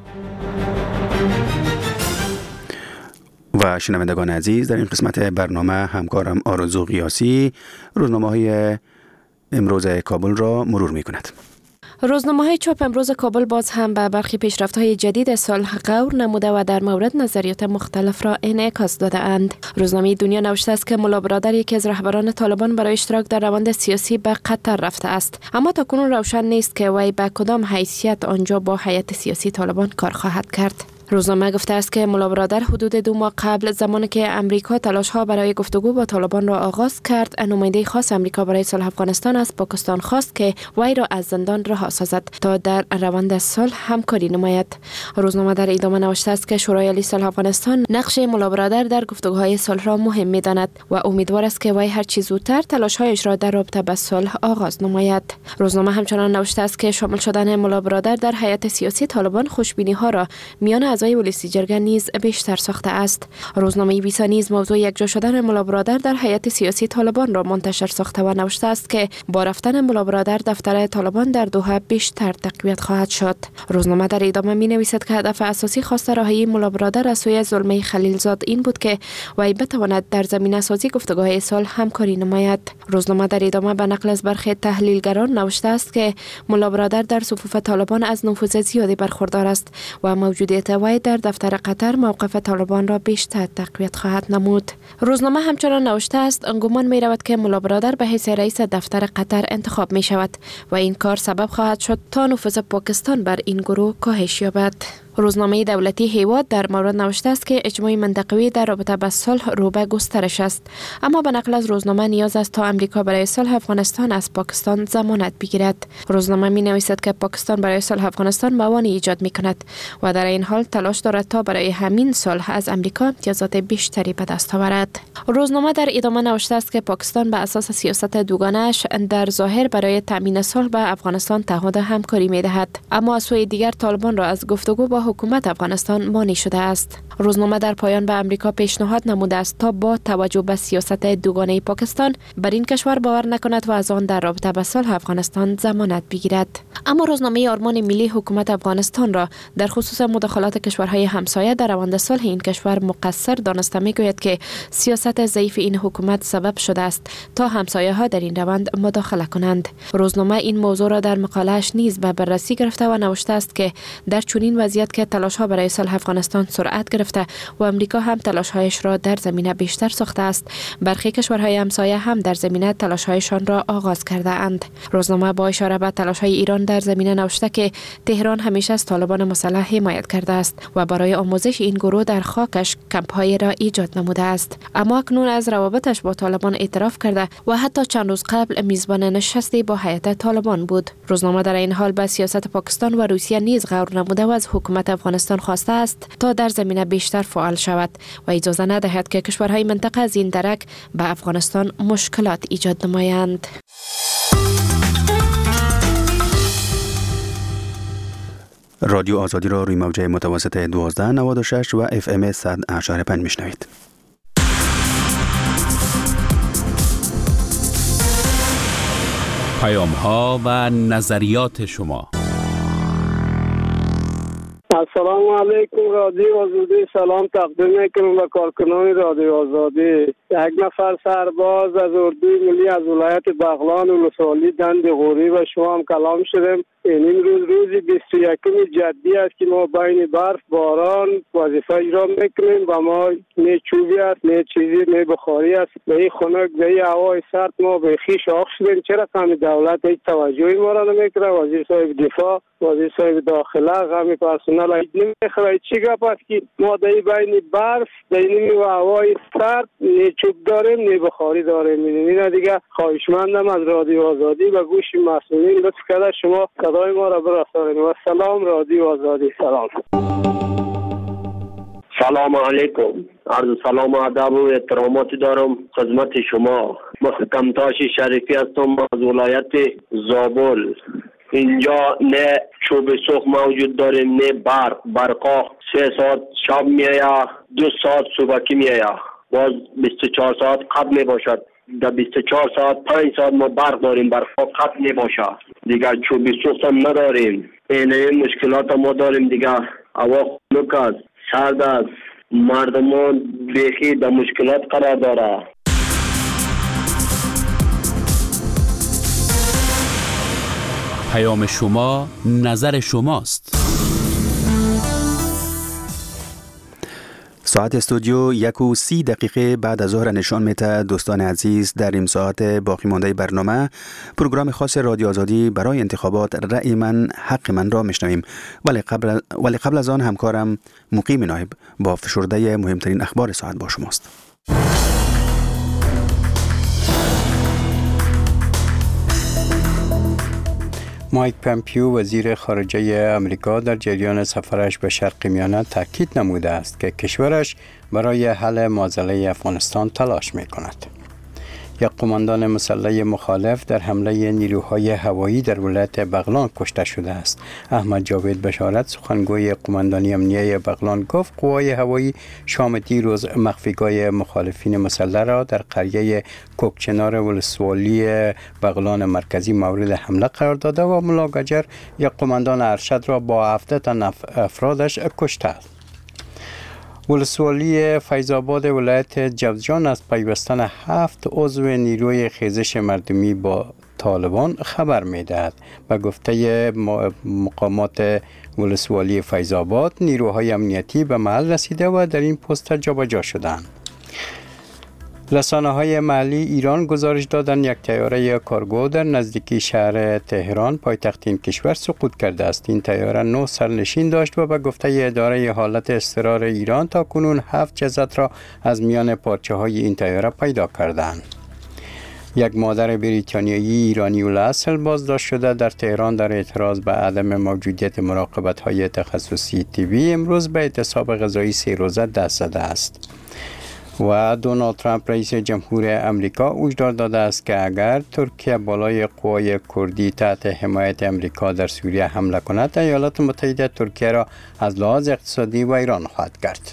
و شنوندگان عزیز، در این قسمت برنامه همکارم آرزو قیاسی روزنامه‌های امروز کابل را مرور می‌کند.
روزنامه‌های چاپ امروز کابل باز هم به برخی پیشرفت‌های جدید صلح غور نموده و در مورد نظریات مختلف را انعکاس داده اند. روزنامه دنیا نوشته است که ملا برادر یکی از رهبران طالبان برای اشتراک در روند سیاسی به قطر رفته است، اما تاکنون روشن نیست که وی به کدام حیثیت آنجا با هیئت سیاسی طالبان کار خواهد کرد. روزنامه گفته است که ملا برادر حدود 2 ماه قبل، زمانی که امریکا تلاش‌ها برای گفتگو با طالبان را آغاز کرد، نماینده خاص امریکا برای صلح افغانستان از پاکستان خواست که وی را از زندان رها سازد تا در روند صلح همکاری نماید. روزنامه در ادامه نوشته است که شورای عالی صلح افغانستان نقش ملا برادر در گفتگوهای صلح را مهم می‌داند و امیدوار است که وی هر چه زودتر تلاش‌هایش را در رابطه با صلح آغاز نماید. روزنامه همچنان نوشته است که شامل شدن ملا برادر در هیئت سیاسی طالبان خوشبینی‌ها را میان اعضای ولسی جرگه نیز بیشتر ساخته است. روزنامه بیسا نیز موضوع یکجا شدن ملا برادر در هیئت سیاسی طالبان را منتشر ساخته و نوشته است که با رفتن ملا برادر دفتر طالبان در دوحه بیشتر تقویت خواهد شد. روزنامه در ادامه می نویسد که هدف اساسی خواست رهایی ملا برادر از سوی زلمه خلیلزاد این بود که وی بتواند در زمینه سازی گفتگوهای صلح همکاری نماید. روزنامه در ادامه به نقل از برخی تحلیلگران نوشته است که ملا برادر در صفوف طالبان از نفوذ زیادی برخوردار است و موجودیت وی در دفتر قطر موقف طالبان را بیشتر تقویت خواهد نمود. روزنامه همچنان نوشته است گمان می رود که ملا برادر به حیث رئیس دفتر قطر انتخاب می شود و این کار سبب خواهد شد تا نفوذ پاکستان بر این گروه کاهش یابد. روزنامه دولتی هیواد در مورد نوشته است که اجماع منطقوی در رابطه با صلح رو به گسترش است، اما به نقل از روزنامه نیاز است تا امریکا برای صلح افغانستان از پاکستان ضمانت بگیرد. روزنامه می نویسد که پاکستان برای صلح افغانستان موانع ایجاد می کند و در این حال تلاش دارد تا برای همین صلح از امریکا امتیازات بیشتری به دست آورد. روزنامه در ادامه نوشته است که پاکستان به اساس سیاست دوگانه‌اش در ظاهر برای تامین صلح به افغانستان تعهد همکاری می دهد، اما از سوی دیگر طالبان را از گفتگو با حکومت افغانستان مانع شده است. روزنامه در پایان به امریکا پیشنهاد نموده است تا با توجه به سیاست دوگانه پاکستان بر این کشور باور نکند و از آن در رابطه با صلح افغانستان ضمانت بگیرد. اما روزنامه آرمان ملی حکومت افغانستان را در خصوص مداخلات کشورهای همسایه در روند صلح این کشور مقصر دانسته میگوید که سیاست ضعیف این حکومت سبب شده است تا همسایه ها در این روند مداخله کنند. روزنامه این موضوع را در مقاله‌اش نیز به بررسی گرفته و نوشته است که در چنین وضعیت که تلاش‌ها برای صلح افغانستان سرعت گرفته و امریکا هم تلاش‌هایش را در زمینه بیشتر ساخته است، برخی کشورهای همسایه هم در زمینه تلاش‌هایشان را آغاز کرده اند. روزنامه با اشاره به تلاش‌های ایران در زمینه نوشته که تهران همیشه از طالبان مسلح حمایت کرده است و برای آموزش این گروه در خاکش کمپ‌های را ایجاد نموده است، اما اکنون از روابطش با طالبان اعتراف کرده و حتی چند روز قبل میزبان نشستی با هیئت طالبان بود. روزنامه در این حال به سیاست پاکستان و روسیه نیز غور نموده و از حکومت افغانستان خواسته است تا در زمینه بیشتر فعال شود و اجازه ندهد که کشورهای منطقه از این درک به افغانستان مشکلات ایجاد نمایند.
رادیو آزادی را روی موجه متوسط 1296 و FM 100.5 میشنوید.
پیام‌ها و نظریات شما.
السلام علیکم رادیو آزادی، سلام تقدیم میکنم به کارکنان رادیو آزادی. یک نفر سرباز از اردوی ملی از ولایت بغلان ولسوالی دند غوری و شما هم کلام شدیم. این روزی 21 جدی است که ما بین برف باران وظیفه اجرا میکنیم و ما نه چوبی است نه چیزی نه بخاری است به این خنک به این هوای سرد ما به خیش آخ شدیم. چرا کمی دولت هیچ توجهی ما را نمیکنه؟ وزیر صاحب دفاع، وزیر صاحب داخله، غمی پرسنل نمیخواه. چی گپ است که ما در بین برف در این هوای سرد نه چوب داریم نه بخاری داریم؟ این دیگه خواهشمندم از رادیو آزادی و گوش مسئولین لطف کرده شما صدای ما را برسانید. و سلام رادیو آزادی.
سلام علیکم. عرض سلام و ادب و احترامات دارم خدمت شما. من کمتاش شریفی هستم از ولایت زابل. اینجا نه چوب سوخت موجود داریم نه برقا 3 ساعت شب میآید 2 ساعت صبحکی میآید باز 24 ساعت قطع می باشد در 24 ساعت 5 ساعت ما برق داریم برقا قطع می باشد دیگر چوب سوخت هم نداریم این مشکلات ما داریم دیگر هوا خنک است سرد است مردمان بیخی در مشکلات قرار داره.
پیام شما نظر شماست.
ساعت استودیو 1:30 بعد از ظهر نشان میده. دوستان عزیز، در این ساعت باقی مانده برنامه پروگرام خاص رادیو آزادی برای انتخابات رأی من حق من را میشنویم، ولی قبل از آن همکارم مقیم نایب با فشرده مهمترین اخبار ساعت با شماست.
مایک پامپیو وزیر خارجه آمریکا در جریان سفرش به شرق میانه تاکید نموده است که کشورش برای حل معضله افغانستان تلاش می‌کند. یک قماندان مسلح مخالف در حمله نیروهای هوایی در ولایت بغلان کشته شده است. احمد جاوید بشارت سخنگوی قماندانی امنیه بغلان گفت قوای هوایی شام دیروز مخفیگاه مخالفین مسلح را در قریه کوکچنار ولسوالی بغلان مرکزی مورد حمله قرار داده و ملا گجر یک قماندان ارشد را با 7 تن افرادش کشته است. ولسوالی فیض‌آباد ولایت جوزجان از پیوستن 7 عضو نیروی خیزش مردمی با طالبان خبر می‌دهد. به گفته مقامات ولسوالی فیض‌آباد نیروهای امنیتی به محل رسیده و در این پست جابجا شدند. رسانه‌های محلی ایران گزارش دادند یک طیاره کارگو در نزدیکی شهر تهران پایتخت این کشور سقوط کرده است. این طیاره 9 سرنشین داشت و به گفته اداره حالت اضطرار ایران تا کنون 7 جسد را از میان پارچه‌های این طیاره پیدا کردند. یک مادر بریتانیایی ایرانی الاصل بازداشت شده در تهران در اعتراض به عدم موجودیت مراقبت‌های تخصصی طبی امروز به اعتصاب غذایی 3 روزه دست زده است. و دونالد ترامپ رئیس جمهور امریکا هشدار داده است که اگر ترکیه بالای قوای کردی تحت حمایت امریکا در سوریه حمله کند، ایالات متحده ترکیه را از لحاظ اقتصادی ویران خواهد کرد.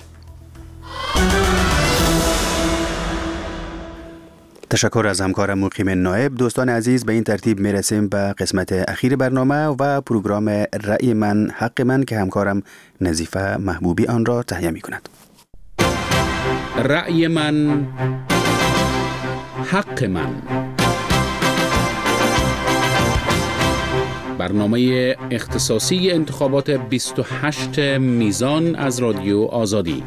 تشکر از همکارم مقیم نایب. دوستان عزیز، به این ترتیب میرسیم به قسمت اخیر برنامه و پروگرام رأی من حق من که همکارم نظیفه محبوبی آن را تهیه می کند.
رأی من حق من، برنامه اختصاصی انتخابات 28 میزان از رادیو آزادی.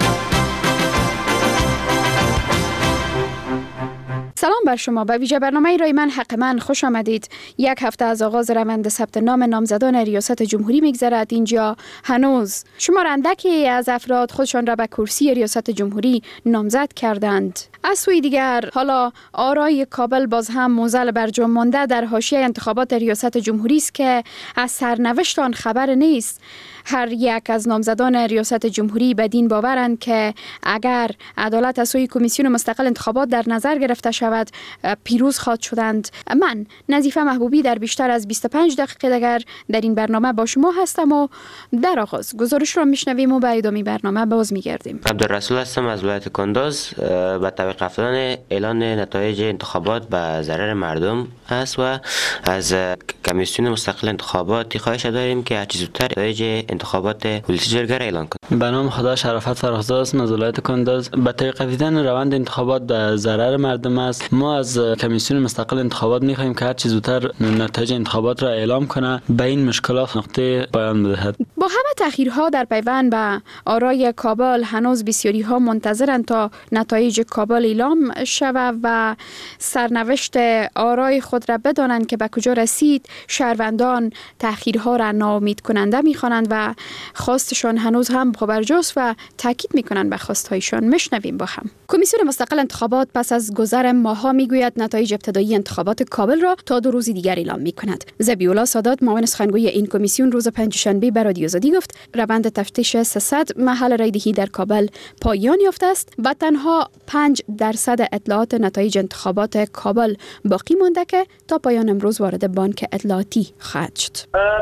سلام بر شما. به ویژه برنامه رای من حق من خوش آمدید. یک هفته از آغاز روند ثبت نام نامزدان ریاست جمهوری میگذرد. اینجا هنوز شمار اندکی از افراد خودشان را به کرسی ریاست جمهوری نامزد کردند. از سوی دیگر حالا آرای کابل باز هم معضل برجام مانده در حاشیه انتخابات ریاست جمهوری است که از سرنوشت آن خبر نیست. هر یک از نامزدان ریاست جمهوری بدین باورند که اگر عدالت از سوی کمیسیون مستقل انتخابات در نظر گرفته شود پیروز خواهد شدند. من نظیفه محبوبی در بیشتر از 25 دقیقه دیگر در این برنامه با شما هستم و در آغاز گزارش را میشنویم و به ادامه برنامه باز میگردیم.
عبدالرسول هستم از ولایت کندوز. با توقیف افتادن اعلان نتایج انتخابات به ضرر مردم است و از کمیسیون مستقل انتخابات خواهش داریم که هر چه زودتر نتایج انتخابات ولسی جرگه را اعلان کنند.
به نام خدا شرافت فرخزاد است از ولایت کندوز. با توقیفتن روند انتخابات به ضرر مردم است. ما از کمیسیون مستقل انتخابات می‌خواهیم که هر چه زودتر نتایج انتخابات را اعلام کنه، به این مشکلات نقطه پایان بدهد.
با همه تأخیرها در پیوند به آرای کابل هنوز بسیاری‌ها منتظرند تا نتایج کابل اعلام شود و سرنوشت آرای خود را بدانند که به کجا رسید. شهروندان تأخیرها را ناامید کننده می‌خوانند و خواستشان هنوز هم برجاست و تاکید می‌کنند به خواست‌هایشان. میشنویم با هم. کمیسیون مستقل انتخابات پس از گذر ماه‌ها میگوید نتایج ابتدایی انتخابات کابل را تا 2 روز دیگر اعلام می‌کند. ذبیح‌الله سادات معاون سخنگوی این کمیسیون روز پنجشنبه به رادیو آزادی گفت روند تفتیش 300 محل رایدهی در کابل پایان یافته است و تنها 5% اطلاعات نتایج انتخابات کابل باقی مانده که تا پایان امروز وارد بانک اطلاعات اطلاعاتی خواهد شد.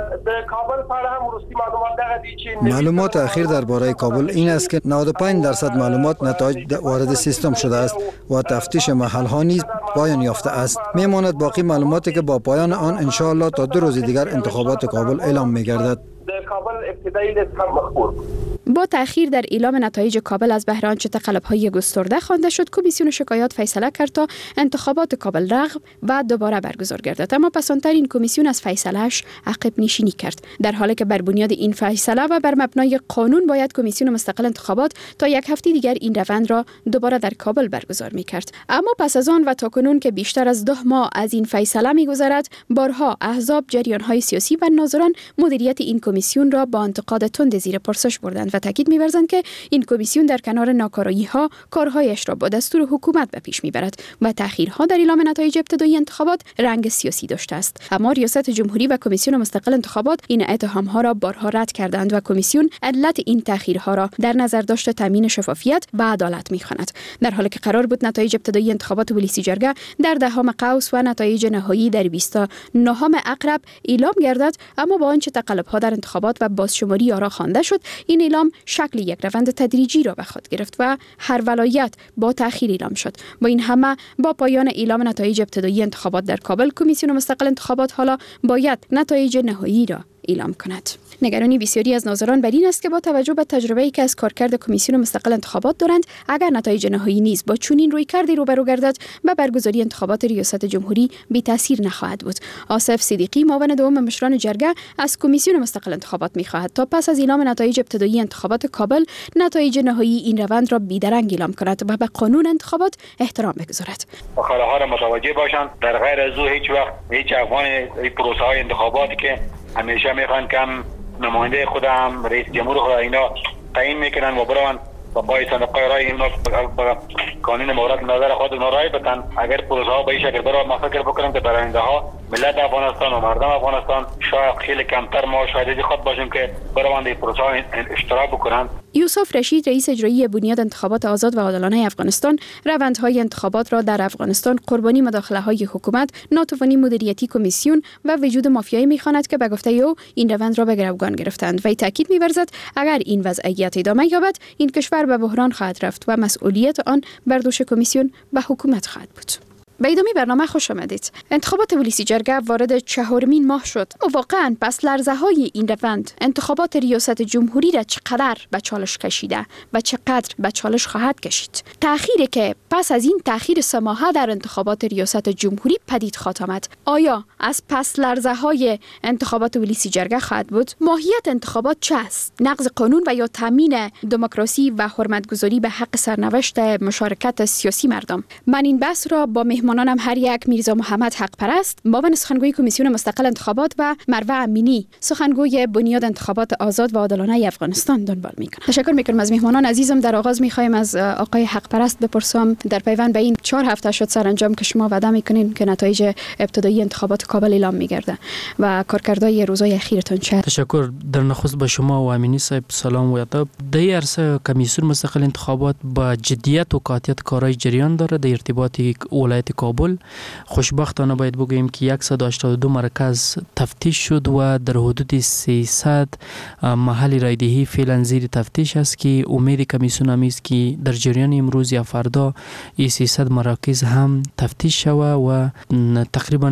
معلومات اخیر درباره کابل این است که 95% معلومات نتایج وارد سیستم شده است و تفتیش محل‌ها نیز پایان یافته است. میماند باقی معلوماتی که با پایان آن ان شاء الله تا 2 روز دیگر انتخابات کابل اعلام می‌گردد.
با تأخیر در اعلام نتایج کابل از بهر آنچه تقلب‌های گسترده خوانده شد، کمیسیون شکایات فیصله کرد تا انتخابات کابل رغب و دوباره برگزار گردد. اما پسانتر این کمیسیون از فیصله‌اش عقب نشینی کرد، در حالی که بر بنیاد این فیصله و بر مبنای قانون باید کمیسیون مستقل انتخابات تا 1 هفته دیگر این روند را دوباره در کابل برگزار می‌کرد. اما پس از آن و تاکنون که بیشتر از 2 ماه از این فیصله می‌گذرد، بارها احزاب، جریان‌های سیاسی و ناظران مدیریت این کمیسیون را با انتقاد تند زیر پرسش بردند و تاکید می‌ورزند که این کمیسیون در کنار ناکارایی‌ها کارهایش را با دستور حکومت به پیش می‌برد و تأخیرها در اعلام نتایج ابتدایی انتخابات رنگ سیاسی داشته است. اما ریاست جمهوری و کمیسیون مستقل انتخابات این اتهام‌ها را بارها رد کردند و کمیسیون علت این تأخیرها را در نظر داشته تامین شفافیت و عدالت می‌خواند. در حالی که قرار بود نتایج ابتدایی انتخابات ولسی جرگه در 10 قوس و نتایج نهایی در 29 عقرب اعلام گردد، اما با آنچه تقلب‌ها در انتخابات و بازشماری آرا خوانده شد، این اعلام شکل یک روند تدریجی را به خود گرفت و هر ولایت با تأخیر اعلام شد. با این همه با پایان اعلام نتایج ابتدایی انتخابات در کابل، کمیسیون مستقل انتخابات حالا باید نتایج نهایی را اعلام کند. نگرانی بسیاری از ناظران بر این است که با توجه به تجربه‌ای که از کارکرد کمیسیون مستقل انتخابات دارند، اگر نتایج نهایی نیز با چنین رویکردی روبرو گردد، به برگزاری انتخابات ریاست جمهوری بی تاثیر نخواهد بود. آصف صدیقی، معاون دوم مشران جرگه، از کمیسیون مستقل انتخابات می‌خواهد تا پس از اعلام نتایج ابتدایی انتخابات کابل، نتایج نهایی این روند را بی‌درنگ اعلام کند و به قانون انتخابات احترام بگذارد.
مخالفها را متوجه باشند. در غیر از او هیچ وقت هیچ افغان پروسه‌های انتخاباتی که همیشه میخوان کم نماینده خودم رئیس جمهور خود اینا تعیین میکنن و برون با پای صندوق رای اینا قانون مورد نظر خود اونا رای بدن. اگر پروسه ها به این شکل برای ما فکر بکنیم که برنده ها ملت افغانستان و مردم افغانستان شاید خیلی کمتر ما شاهد خود باشیم که برای این پروسه ها اشتراک بکنن.
یوسف رشید، رئیس اجرایی بنیاد انتخابات آزاد و عادلانه افغانستان، روندهای انتخابات را در افغانستان قربانی مداخله‌های حکومت، ناتوانی مدیریتی کمیسیون و وجود مافیایی می‌خواند که به گفته او این روند را به گروگان گرفتند و تاکید می‌ورزد اگر این وضعیت ادامه یابد، این کشور به بحران خواهد رفت و مسئولیت آن بر دوش کمیسیون و حکومت خواهد بود. به ادامه برنامه خوش آمدید. انتخابات ولسی جرگه وارد 4مین ماه شد و واقعا پس لرزه های این روند انتخابات ریاست جمهوری را چقدر به چالش کشیده و چقدر به چالش خواهد کشید. تأخیری که پس از این تأخیر 3 ماهه در انتخابات ریاست جمهوری پدید خواهد آمد، آیا از پس لرزه های انتخابات ولسی جرگه خواهد بود؟ ماهیت انتخابات چه است؟ نقض قانون و یا تامین دموکراسی و حرمتگذاری به حق سرنوشت مشارکت سیاسی مردم؟ من این بحث را با مهمانانم هر یک میرزا محمد حق پرست، معاون سخنگوی کمیسیون مستقل انتخابات، و مروه امینی، سخنگوی بنیاد انتخابات آزاد و عادلانه افغانستان دنبال میکنم. تشکر میکنم از مهمانان عزیزم. در آغاز میخوایم از آقای حق پرست بپرسم در پیوند به این 4 هفته شد سرانجام که شما وعده میکنین که نتایج ابتدایی انتخابات کابل اعلام میگرده و کارکردهای روزهای اخیرتون چه؟
تشکر. در نخست با شما و امینی صاحب سلام و ادب. در عرصه کمیسیون مستقل انتخابات با جدیت و قاطعیت کارهای جریان داره در ارتباط ولایت کابل. خوشبختانه باید بگوییم که 182 مرکز تفتیش شد و در حدود 300 محل رایدهی فعلا زیر تفتیش است که امید کمیسیون هم است که در جریان امروز یا فردا این 300 مراکز هم تفتیش شود و تقریبا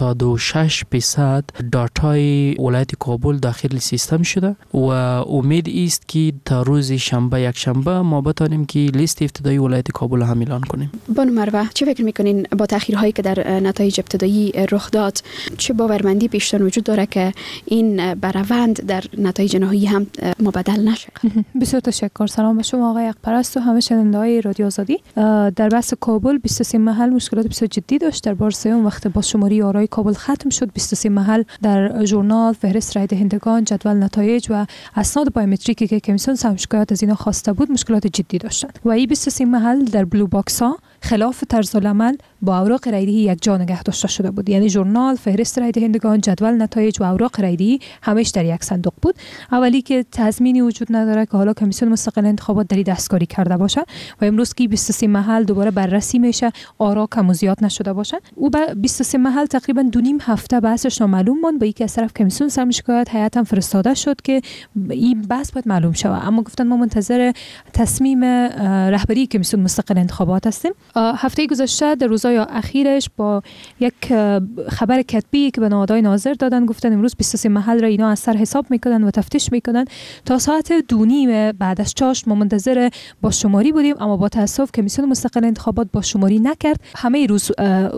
86% داتای ولایت کابل داخل سیستم شده و امید است که تا روز شنبه یکشنبه ما بتانیم که لیست ابتدایی ولایت کابل هم اعلان کنیم.
بانو مروه، چه فکر میکنین با تأخیرهایی که در نتایج ابتدایی رخ داد، چه باورمندی پیشتر وجود داره که این روند در نتایج نهایی هم مبدل نشه؟
بسیار تشکر. سلام به شما آقای حق پرست و همه شنونده‌های رادیو آزادی. در بحث کابل 23 محل مشکلات بسیار جدی داشت. در بار سوم وقت بازشماری آرای کابل ختم شد، 23 محل در ژورنال، فهرست رای دهندگان، جدول نتایج و اسناد بایومتریکی که کمیسیون سهم شکایت از اینا خواسته بود مشکلات جدی داشتند و این 23 محل در بلو باکس ها خلاف طرز العمل با اوراق رایدهی یک جا نگه داشته شده بود. یعنی ژورنال، فهرست رای دهندگان، جدول نتایج و اوراق رایدهی همش در یک صندوق بود. اولی که تضمینی وجود نداره که حالا کمیسیون مستقل انتخابات در دستکاری کرده باشه و امروز که 23 محل دوباره بررسی میشه، آرا کم و زیاد نشده باشه. او به 23 محل تقریبا 2.5 هفته بحثش نامعلوم ماند. با اینکه از طرف کمیسیون سرم شکایت هیئت هم فرستاده شد که این بحث باید معلوم شود، اما گفتن ما منتظر تصمیم رهبری کمیسیون مستقل انتخابات هستیم. هفته گذشته در روزهای اخیرش با یک خبر کتبی که به نهادهای ناظر دادن گفتن امروز 23 محل را اینا از سر حساب میکنن و تفتیش میکنن. تا ساعت 2:30 بعد از چاشت ما منتظر با شماری بودیم، اما با تاسف کمیسیون مستقل انتخابات با شماری نکرد. همه روز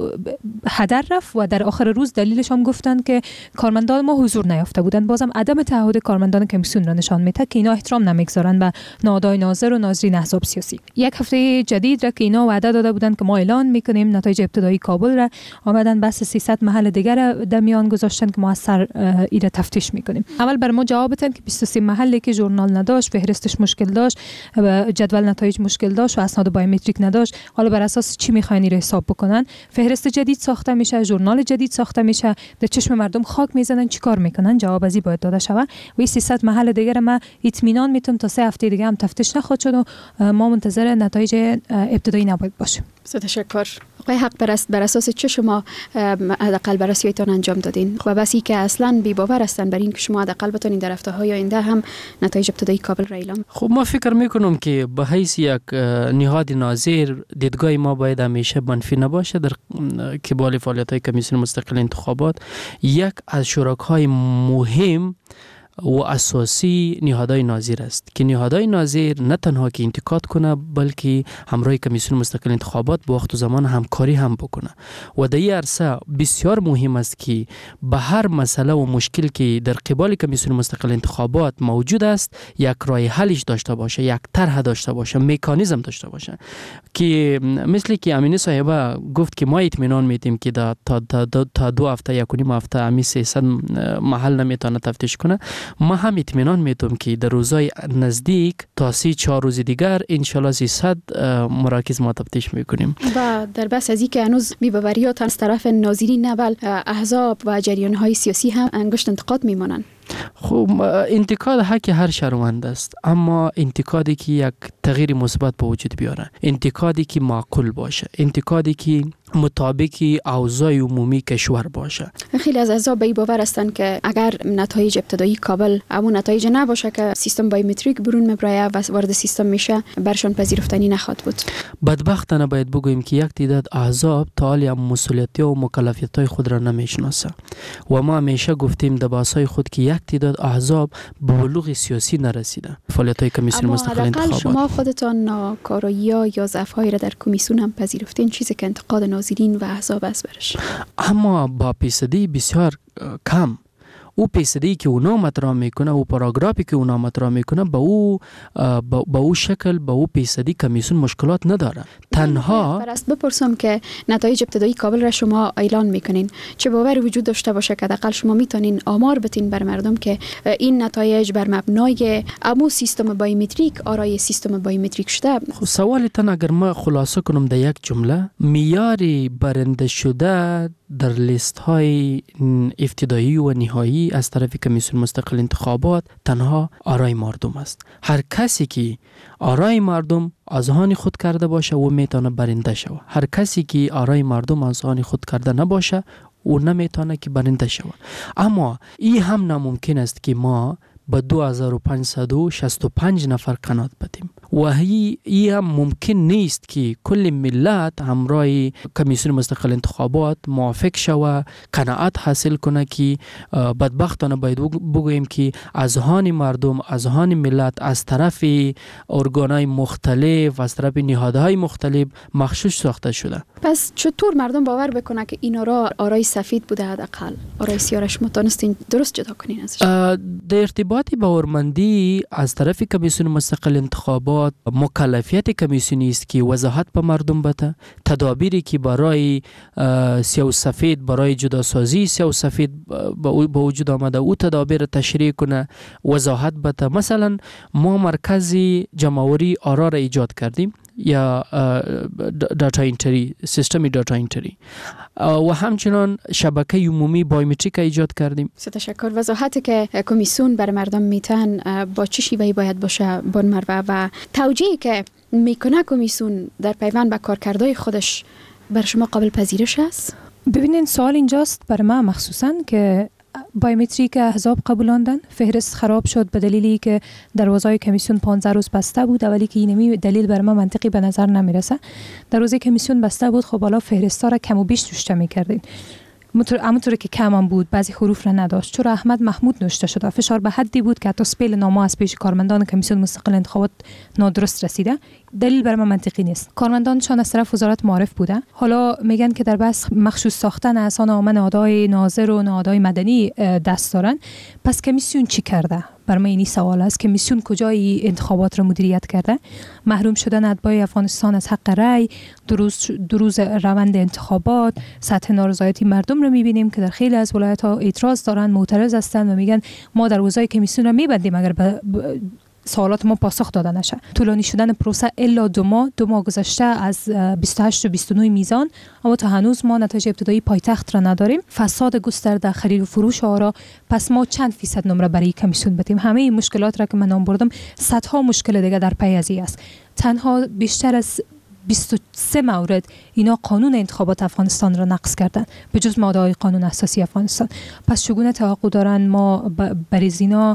هدر رفت و در آخر روز دلیلش هم گفتن که کارمندان ما حضور نیافته بودن. بازم عدم تعهد کارمندان کمیسیون را نشان میده که اینا احترام نمیگذارن به نهادهای ناظر و ناظرین احزاب سیاسی. یک هفته جدید را که اینا وعده داده بودن که ما اعلان میکنیم نتایج ابتدایی کابل را، آمدن بس 300 محل دیگر در میان گذاشتن که ما از سر ایره تفتیش میکنیم. اول بر ما جواب بدن که 23 محلی که ژورنال نداشت، فهرستش مشکل داشت، جدول نتایج مشکل داشت و اسناد بایومتریک نداشت، حالا بر اساس چی میخواین ایره حساب بکنن؟ فهرست جدید ساخته میشه، ژورنال جدید ساخته میشه، در چشم مردم خاک میزنن، چیکار میکنن؟ جواب ازی باید داده شود. و 300 محل دیگر ما اطمینان میتونم تا 3 هفته دیگه هم تفتیش نخواهد شد و ما منتظر نتایج ابتدایی نباید باشیم.
تشکر. آقای حق پرست، بر اساس چه شما حداقل بررسیتان انجام دادین و بسی که اصلا بی باور هستن بر این که شما حداقل بتونین در هفته‌های آینده هم نتایج ابتدایی کابل را اعلام؟
خب ما فکر میکنم که به حیث یک نهاد ناظر دیدگاه ما باید همیشه منفی نباشه در قبال فعالیت‌های کمیسیون مستقل انتخابات. یک از شرکای مهم و اساسی نهادهای ناظر است که نهادهای ناظر نه تنها که انتقاد کنه بلکه همراه کمیسیون مستقل انتخابات با وقت و زمان همکاری هم بکنه و در این عرصه بسیار مهم است که به هر مسئله و مشکل که در قبال کمیسیون مستقل انتخابات موجود است یک راه حلش داشته باشه، یک طرح داشته باشه، مکانیزم داشته باشه که مثل که امینی صاحبه گفت که ما اطمینان میدیم که تا 2 هفته 1.5 هفته امی 300 محل نمیتونه تفتیش کنه. ما هم اطمینان میتونم که در روزهای نزدیک تا 3-4 روز دیگر انشالله 300 مراکز ما تفتیش میکنیم.
و در بحث از اینکه هنوز بی‌باوریات از طرف ناظرین اول احزاب و جریان‌های سیاسی هم انگشت انتقاد میمانند.
خب انتقاد حق هر شهروند است، اما انتقادی که یک تغییر مثبت به وجود بیاره، انتقادی که معقول باشه، انتقادی که مطابق اوضاع عمومی کشور باشه.
خیلی از احزاب به این باور هستند که اگر نتایج ابتدایی کابل همون نتایج نباشه که سیستم بایومتریک برون میبره و وارد سیستم میشه، برشان پذیرفتنی نخواهد بود.
بدبختانه باید بگوییم که یک تعداد احزاب تا حالی هم مسئولیت و مکلفیت های خود را نمیشناسه و ما همیشه گفتیم در بحث‌های خود که یک تعداد احزاب به بلوغ سیاسی نرسیده. فعالیت‌های کمیسیون مستقل انتخابات،
شما خودتان ناکاری‌ها یا ضعف‌هایی را در کمیسیون هم پذیرفتین، چیزی که انتقاد ناظرین و احزاب است برش،
اما با پیصدی بسیار کم. او پیصدی که اونا مطرح میکنه، او پاراگرافی که اونا مطرح میکنه با او شکل، با او پیصدی کمیسیون مشکلات نداره. تنها
برست بپرسم که نتایج ابتدایی کابل را شما اعلان میکنین، چه باوری وجود داشته باشه که حداقل شما میتونین آمار بتین بر مردم که این نتایج بر مبنای امو سیستم بایومتریک، آرای سیستم بایومتریک شده؟
خب سوالتان اگر ما خلاصه کنم در یک جمله، معیار برنده شده در لیست های ابتدایی و نهایی از طرف کمیسیون مستقل انتخابات تنها آرای مردم است. هر کسی که آرای مردم از آن خود کرده باشه و میتونه برنده شود. هر کسی که آرای مردم از آن خود کرده نباشه او نمیتونه که برنده شود. اما این هم ناممکن است که ما به 2565 نفر قناعت بدیم و این هم ممکن نیست که کل ملت همراه کمیسیون مستقل انتخابات موافق شود، قناعت حاصل کنه که بدبختانه باید بگوییم که اذهان مردم، اذهان ملت از طرف ارگانهای مختلف، از طرف نهادهای مختلف مغشوش ساخته شده.
پس چطور مردم باور بکنه که این آرای سفید بوده؟ حداقل آرای سیارش متونستین درست جدا کنین ازش؟
در ارتباط باورمندی از طرف کمیسیون مستقل انتخابات مکلفیت کمیسیونی است که وضاحت به مردم بده، تدابیری که برای سیاه و سفید، برای جداسازی سیاه و سفید به وجود آمده او تدابیر تشریح کنه، وضاحت بده. مثلا ما مرکز جمع‌آوری آرا را ایجاد کردیم. یا داتا انتری، سیستم داتا انتری و همچنان شبکه عمومی بایومتریک ایجاد کردیم.
تشکر. وضاحتی که کمیسیون بر مردم میتن با چه شیوهی باید باشه بان مروه و توجیهی که میکنه کمیسیون در پیوند به کارکردهای خودش بر شما قابل پذیرش است؟
ببینین سوال اینجاست برای ما مخصوصا که بایومتریک احزاب قبولاندن، فهرست خراب شد به دلیلی که دروازه کمیسیون 15 روز بسته بود، ولی که اینمی دلیل برای ما منطقی به نظر نمیرسه. دروازه کمیسیون بسته بود، خب حالا فهرستا را کم و بیش نوشته میکردین، همونطور که کم هم بود، بعضی حروف را نداشت. چرا احمد محمود نوشته شده، فشار به حدی بود که حتی سپل نامه از پیش کارمندان کمیسیون مستقل انتخابات نادرست رسیده. دلیل برای ما منطقی نیست. کارمندانشان از طرف وزارت معرف بوده، حالا میگن که در بحث مخصوص ساختن اساسا نامه نهادهای ناظر و نهادهای مدنی دست دارن. پس کمیسیون چی کرده؟ برای من این سوال است. کمیسیون کجای انتخابات را مدیریت کرده؟ محروم شدن اتباع افغانستان از حق رأی، دو روز روند انتخابات، سطح نارضایتی مردم رو میبینیم که در خیلی از ولایت‌ها اعتراض دارن، معترض هستن و میگن ما دروازه‌های کمیسیون را میبندیم اگر سوالات ما پاسخ داده نشه. طولانی شدن پروسه الا دو ماه گذشته از 28 و 29 میزان، اما تا هنوز ما نتایج ابتدایی پایتخت را نداریم. فساد گسترده، خرید و فروش آرا. پس ما چند فیصد نمره برای کمیسیون بدیم؟ همه این مشکلات را که من نام بردم، صدها مشکل دیگه در پی از این است. تنها بیشتر از 23 مورد اینا قانون انتخابات افغانستان را نقض کردن، به جز ماده‌های قانون اساسی افغانستان. پس چگونه توقع دارن ما برای اینا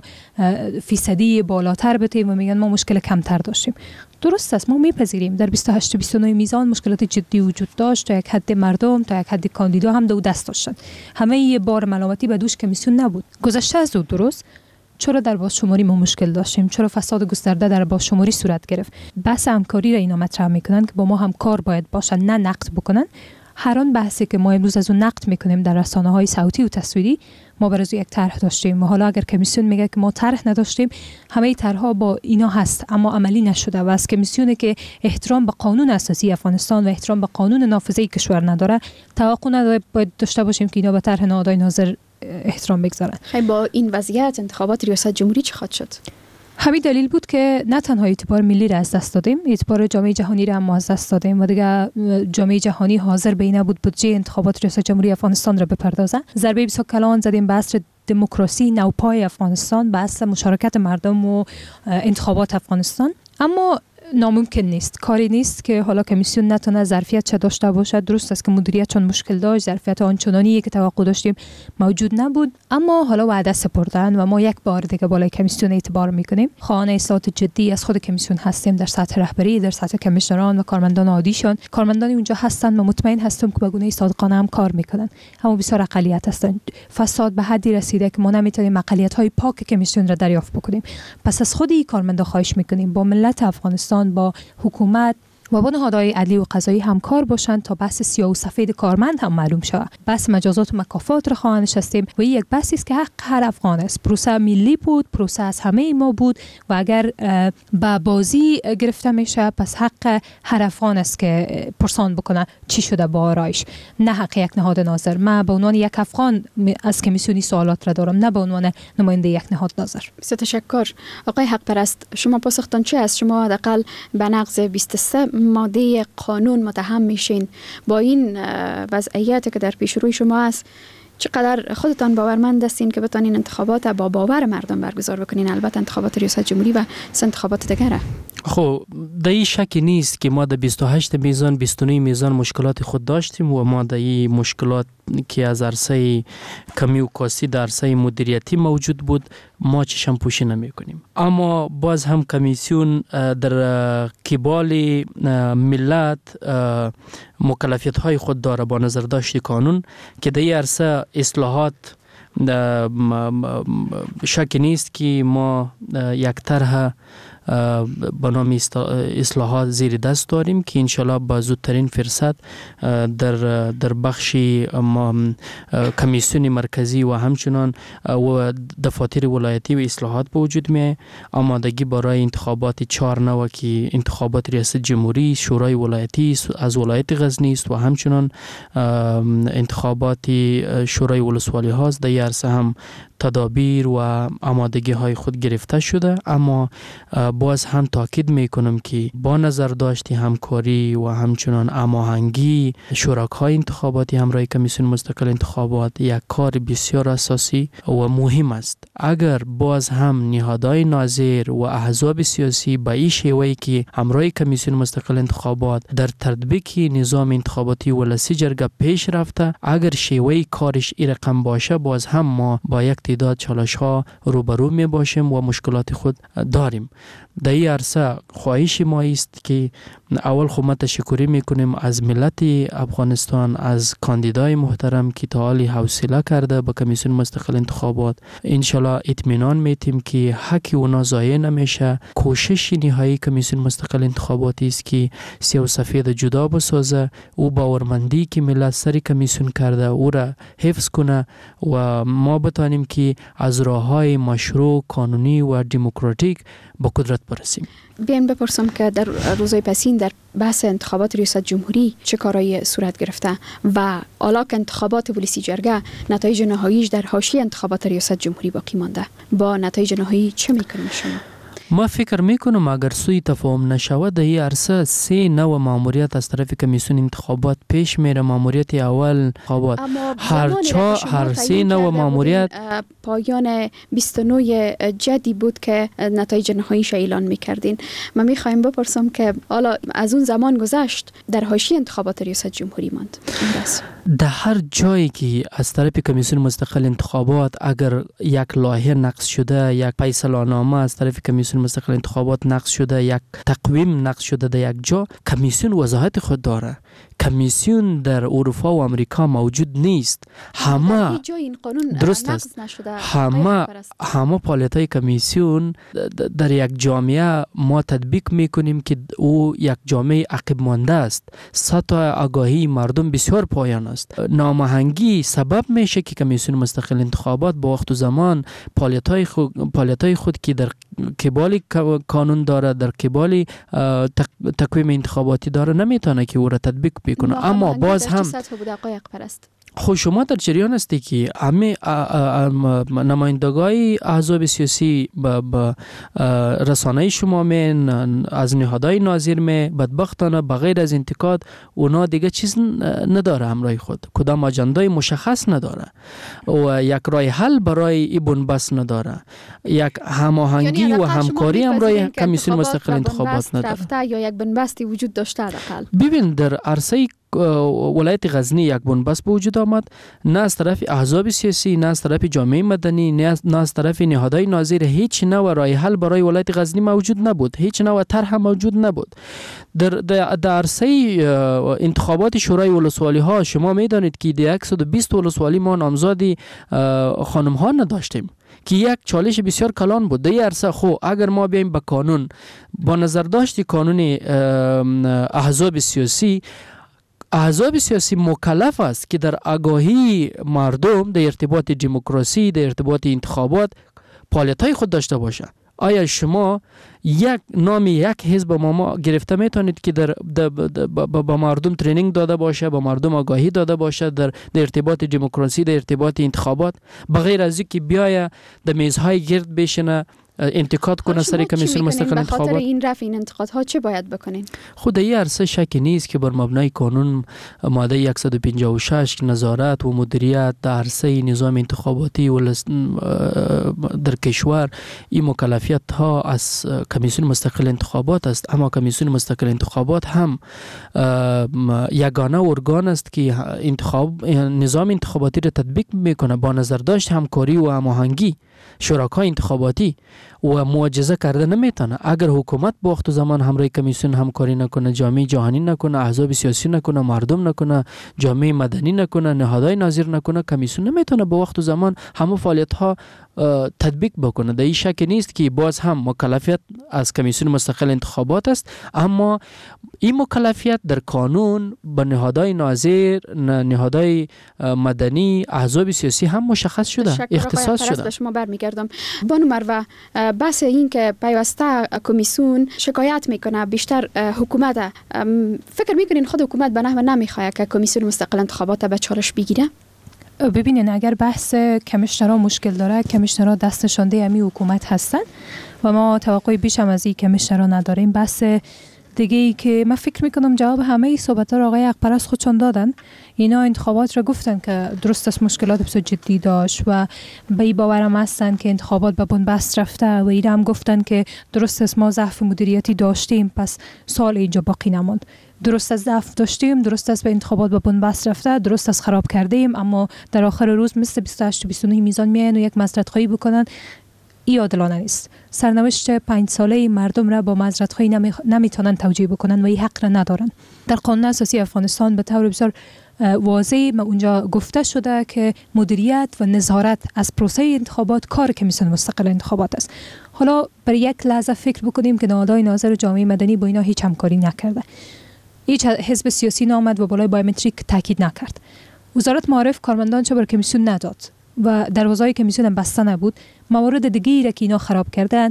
فیصدی بالاتر بدیم و میگن ما مشکل کمتر داشتیم؟ درست است، ما میپذیریم در 28 و 29 میزان مشکلات جدی وجود داشت، تا یک حد مردم تا یک حد کاندیدا هم دو دست داشتن. همه یه بار ملامتی به دوش کمیسیون نبود. گذشته از او درست، چرا در بازشماری ما مشکل داشتیم؟ چرا فساد گسترده در بازشماری صورت گرفت؟ بحث همکاری را اینا مطرح میکنن که با ما همکار باید باشن، نه نقد بکنن. هر آن بحثی که ما امروز از اون نقد میکنیم در رسانه‌های صوتی و تصویری، ما برای یک طرح داشتیم و حالا اگر کمیسیون میگه که ما طرح نداشتیم، همه طرح‌ها با اینا هست اما عملی نشده و از کمیسیونی که احترام به قانون اساسی افغانستان و احترام به قانون نافذه کشور نداره، توقع نداره داشته باشیم که اینا به طرح نهادهای ناظر احترام بگذارن.
خیلی با این وضعیت انتخابات ریاست جمهوری چه خواهد شد؟
همین دلیل بود که نه تنها اعتبار ملی را از دست دادیم، اعتبار جامعه جهانی را هم از دست دادیم و دیگه جامعه جهانی حاضر به این نبود بودجه انتخابات ریاست جمهوری افغانستان را بپردازه. ضربه بسیار کلان زدیم به عصر دموکراسی نوپای افغانستان، به عصر مشارکت مردم و انتخابات افغانستان. اما ناممکن نیست، کاری نیست که حالا کمیسیون نتونه ظرفیت چه داشته باشد. درست است که مدیریت چون مشکل داشت، ظرفیت آنچنانی که توقع داشتیم موجود نبود، اما حالا وعده سپردن و ما یک بار دیگه بالای کمیسیون اعتبار میکنیم. خواهان اصلاحات جدی از خود کمیسیون هستیم، در سطح رهبری، در سطح کمیشنران و کارمندان عادیشان. کارمندانی اونجا هستن و مطمئن هستم که به گونه صادقانه هم کار میکنن، اما بسیار اقلیت هستن. فساد به حدی رسیده که ما نمیتونیم اقلیت‌های پاک کمیسیون را دریافت بکنیم. پس از خود این کارمندا خواهش میکنیم با ملت افغانستان، با حکومت و با نهادهای عدلی و قضایی همکار باشند تا بحث سیاه و سفید کارمند هم معلوم شود. بحث مجازات و مکافات را خواهان نشستیم و این یک بحثی است که حق هر افغان است. پروسه ملی بود، پروسه از همه ما بود و اگر به بازی گرفته میشه پس حق هر افغان است که پرسان بکنه چی شده با آرایش، نه حق یک نهاد ناظر. من به عنوان یک افغان از کمیسیونی سوالات را دارم، نه به عنوان نماینده یک نهاد ناظر.
بسیار تشکر. آقای حق پرست، شما پاسختان چی است؟ شما حداقل به نقض 23 ماده قانون متهم میشین. با این وضعیتی که در پیش روی شما است، چقدر خودتان باورمند هستین که بتانین انتخابات با باور مردم برگزار بکنین؟ البته انتخابات ریاست جمهوری و انتخابات دیگره.
خب در این شکی نیست که ما در 28 میزان 29 میزان مشکلات خود داشتیم و ما در این مشکلات که از عرصه کمی و کاسی در عرصه مدیریتی موجود بود ما چشم پوشی نمی کنیم. اما باز هم کمیسیون در قبال ملت مکلفیت های خود داره با نظر داشت قانون که در این عرصه اصلاحات شک نیست که ما یک طرح به نام اصلاحات زیر دست داریم که انشالله با زودترین فرصت در بخش کمیسیون مرکزی و همچنان و دفاتر ولایتی و اصلاحات به وجود می آمادگی برای انتخابات 4 نوه که انتخابات ریاست جمهوری، شورای ولایتی از ولایت غزنی است و همچنان انتخابات شورای ولسوالی هاست. در عرصه هم تدابیر و آمادگی های خود گرفته شده، اما باز هم تاکید میکنم که با نظر داشتی همکاری و همچنان هماهنگی شرکای انتخاباتی همراه کمیسیون مستقل انتخابات یک کار بسیار اساسی و مهم است. اگر باز هم نهادهای ناظر و احزاب سیاسی به این شیوهی که همراه کمیسیون مستقل انتخابات در تطبیق نظام انتخاباتی ولسی جرگه پیش رفته، اگر شیوه کارش این رقم باشه، باز هم ما با یک تعداد چالش ها روبرو می باشیم و مشکلات خود داریم. در این عرصه خواهش ما است که اول خود ما تشکری میکنیم از ملت افغانستان، از کاندیدای محترم که تا حالی حوصله کرده به کمیسیون مستقل انتخابات. انشالله اطمینان میتیم که حق اونا ضایع نمیشه. کوشش نهایی کمیسیون مستقل انتخاباتی است که سیاه و سفید جدا بسازه، او باورمندی که ملت سری کمیسیون کرده او را حفظ کنه و ما بتانیم که از راههای مشروع، قانونی و دموکراتیک با قدرت برسیم.
بیاین بپرسم که در روزهای پسین در بحث انتخابات ریاست جمهوری چه کارایی صورت گرفته و حالا که انتخابات ولسی جرگه نتایج نهاییش در حاشیه انتخابات ریاست جمهوری باقی مانده، با نتایج نهایی چه میکنید شما؟
ما فکر میکنم اگر سوی تفاهم نشود در این عرصه 3 نوع ماموریت از طرف کمیسیون انتخابات پیش میره. ماموریت اول انتخابات هر 3 نوع ماموریت
پایان 29 جدی بود که نتایج نهاییش اعلان میکردین. ما میخوایم بپرسم که حالا از اون زمان گذشت، در حاشیه انتخابات ریاست جمهوری ماند.
در هر جایی که از طرف کمیسیون مستقل انتخابات اگر یک لایحه نقض شده، یک فیصله‌نامه از طرف کمیسیون مستقل انتخابات نقض شده، یک تقویم نقض شده در یک جا، کمیسیون وضاحت خود داره. کمیسیون در اروپا و امریکا موجود نیست. همه درست است. همه فعالیت‌های کمیسیون در یک جامعه ما تطبیق میکنیم که او یک جامعه عقب مانده است. سطح آگاهی مردم بسیار پایان است. ناماهنگی سبب میشه که کمیسیون مستقل انتخابات با وقت و زمان فعالیت‌های خود که در قبال قانون داره، در قبال تقویم انتخاباتی داره، نمیتونه که او را تطبیق بکنه. اما باز هم خود شما در جریان هستی که همه نمایندگان احزاب سیاسی به رسانه شما من از نهادهای ناظر می بدبختانه بغیر از انتقاد اونا دیگه چیز نداره، همراه خود کدام اجندای مشخص نداره و یک راه حل برای این بنبست نداره، یک هماهنگی و همکاری همراه کمیسیون مستقل انتخابات نداره.
یا یک بنبستی وجود داشته حداقل.
ببین در عرصه ولایت غزنی یک بنبست به وجود آمد، نه از طرف احزاب سیاسی، نه از طرف جامعه مدنی، نه از طرف نهادهای ناظر. هیچ نوع راه حل برای ولایت غزنی موجود نبود، هیچ نوع طرح موجود نبود. در عرصه انتخابات شورای ولسوالی ها شما میدانید که در 120 ولسوالی ما نامزدی خانم ها نداشتیم که یک چالش بسیار کلان بود. در این عرصه خو اگر ما بیایم به قانون، با نظر داشتی قانون احزاب سیاسی مکلف است که در آگاهی مردم در ارتباط دموکراسی، در ارتباط انتخابات فعالیت‌های خود داشته باشه. آیا شما یک نام یک حزب ما گرفته میتونید که با مردم ترینینگ داده باشه، با مردم آگاهی داده باشه در ارتباط دموکراسی، در ارتباط انتخابات، بغیر از اینکه بیاید در میزهای گرد بشینه انتقاد کنه سر کمیسیون مستقل انتخابات؟
به خاطر این رفع این انتقادها چه باید بکنین؟
خود این عرصه شکی نیست که بر مبنای قانون ماده 156 نظارت و مدیریت در عرصه نظام انتخاباتی در کشور این مکلفیت ها از کمیسیون مستقل انتخابات است. اما کمیسیون مستقل انتخابات هم یگانه ارگان است که نظام انتخاباتی را تطبیق میکنه با نظر داشت همکاری و هماهنگی شرکای انتخاباتی و معجزه کرده نمیتونه. اگر حکومت با وقت و زمان همراه کمیسیون همکاری نکنه، جامعه جهانی نکنه، احزاب سیاسی نکنه، مردم نکنه، جامعه مدنی نکنه، نهادهای ناظر نکنه، کمیسیون نمیتونه با وقت و زمان همه فعالیت ها تطبیق بکنه. در این شک نیست که باز هم مکلفیت از کمیسیون مستقل انتخابات است، اما این مکلفیت در قانون به نهادهای ناظر، نهادهای مدنی، احزاب سیاسی هم مشخص شده، اختصاص شده.
به شما برمیگردم. بانو مروه، بحث این که پیوسته کمیسیون شکایت میکنه بیشتر حکومت، فکر میکنین خود حکومت به نحو نمیخواد که کمیسیون مستقل انتخابات به چالش بگیره؟
ببینین اگر بحث کمیشنرها مشکل داره، کمیشنرها دست نشانده امی حکومت هستن و ما توقعی بیش هم از این کمیشنرها نداریم. بحث دیگه ای که من فکر میکنم جواب همه صحبت‌ها را آقای اقپرست خودشان دادن. اینا انتخابات را گفتن که درست است مشکلات بسیار جدی داشت و به این باورم هستن که انتخابات به بنبست رفته و اینا هم گفتن که درست است ما ضعف مدیریتی داشتیم پس سال اینجا باقی نماند. درست است ضعف داشتیم، درست است به انتخابات به بنبست رفته، درست است خراب کردیم، اما در آخر روز مثل 28 و 29 میزان میاین و یک معذرت‌خواهی بکنن. این عادلانه نیست. سرنوشت 5 ساله مردم را با معذرت‌خواهی نمیتونن توجیه بکنن و این حق را ندارن. در قانون اساسی افغانستان به طور بسیار واضح اونجا گفته شده که مدیریت و نظارت از پروسه انتخابات کار کمیسیون مستقل انتخابات است. حالا برای یک لحظه فکر بکنیم که نهادهای ناظر جامعه مدنی با اینا هیچ همکاری نکرده. هیچ حزب سیاسی نامد و بالای بایومتریک تاکید نکرد. وزارت معارف کارمندان چه بر کمیسیون نداد و دروازه‌های کمیسیون هم بسته نبود. موارد دیگه‌ای را که اینا خراب کردن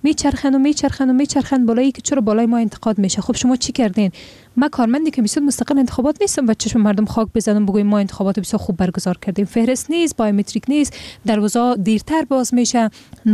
میچرخن بالایی که چرا بالای ما انتقاد میشه. خب شما چی کردین؟ ما کارمند کمیسیون مستقل انتخابات نیستم و چشم مردم خاک بزنم بگویم ما انتخابات بسیار خوب برگزار کردیم. فهرست نیست، بایومتریک نیست، دروازه دیرتر باز میشه،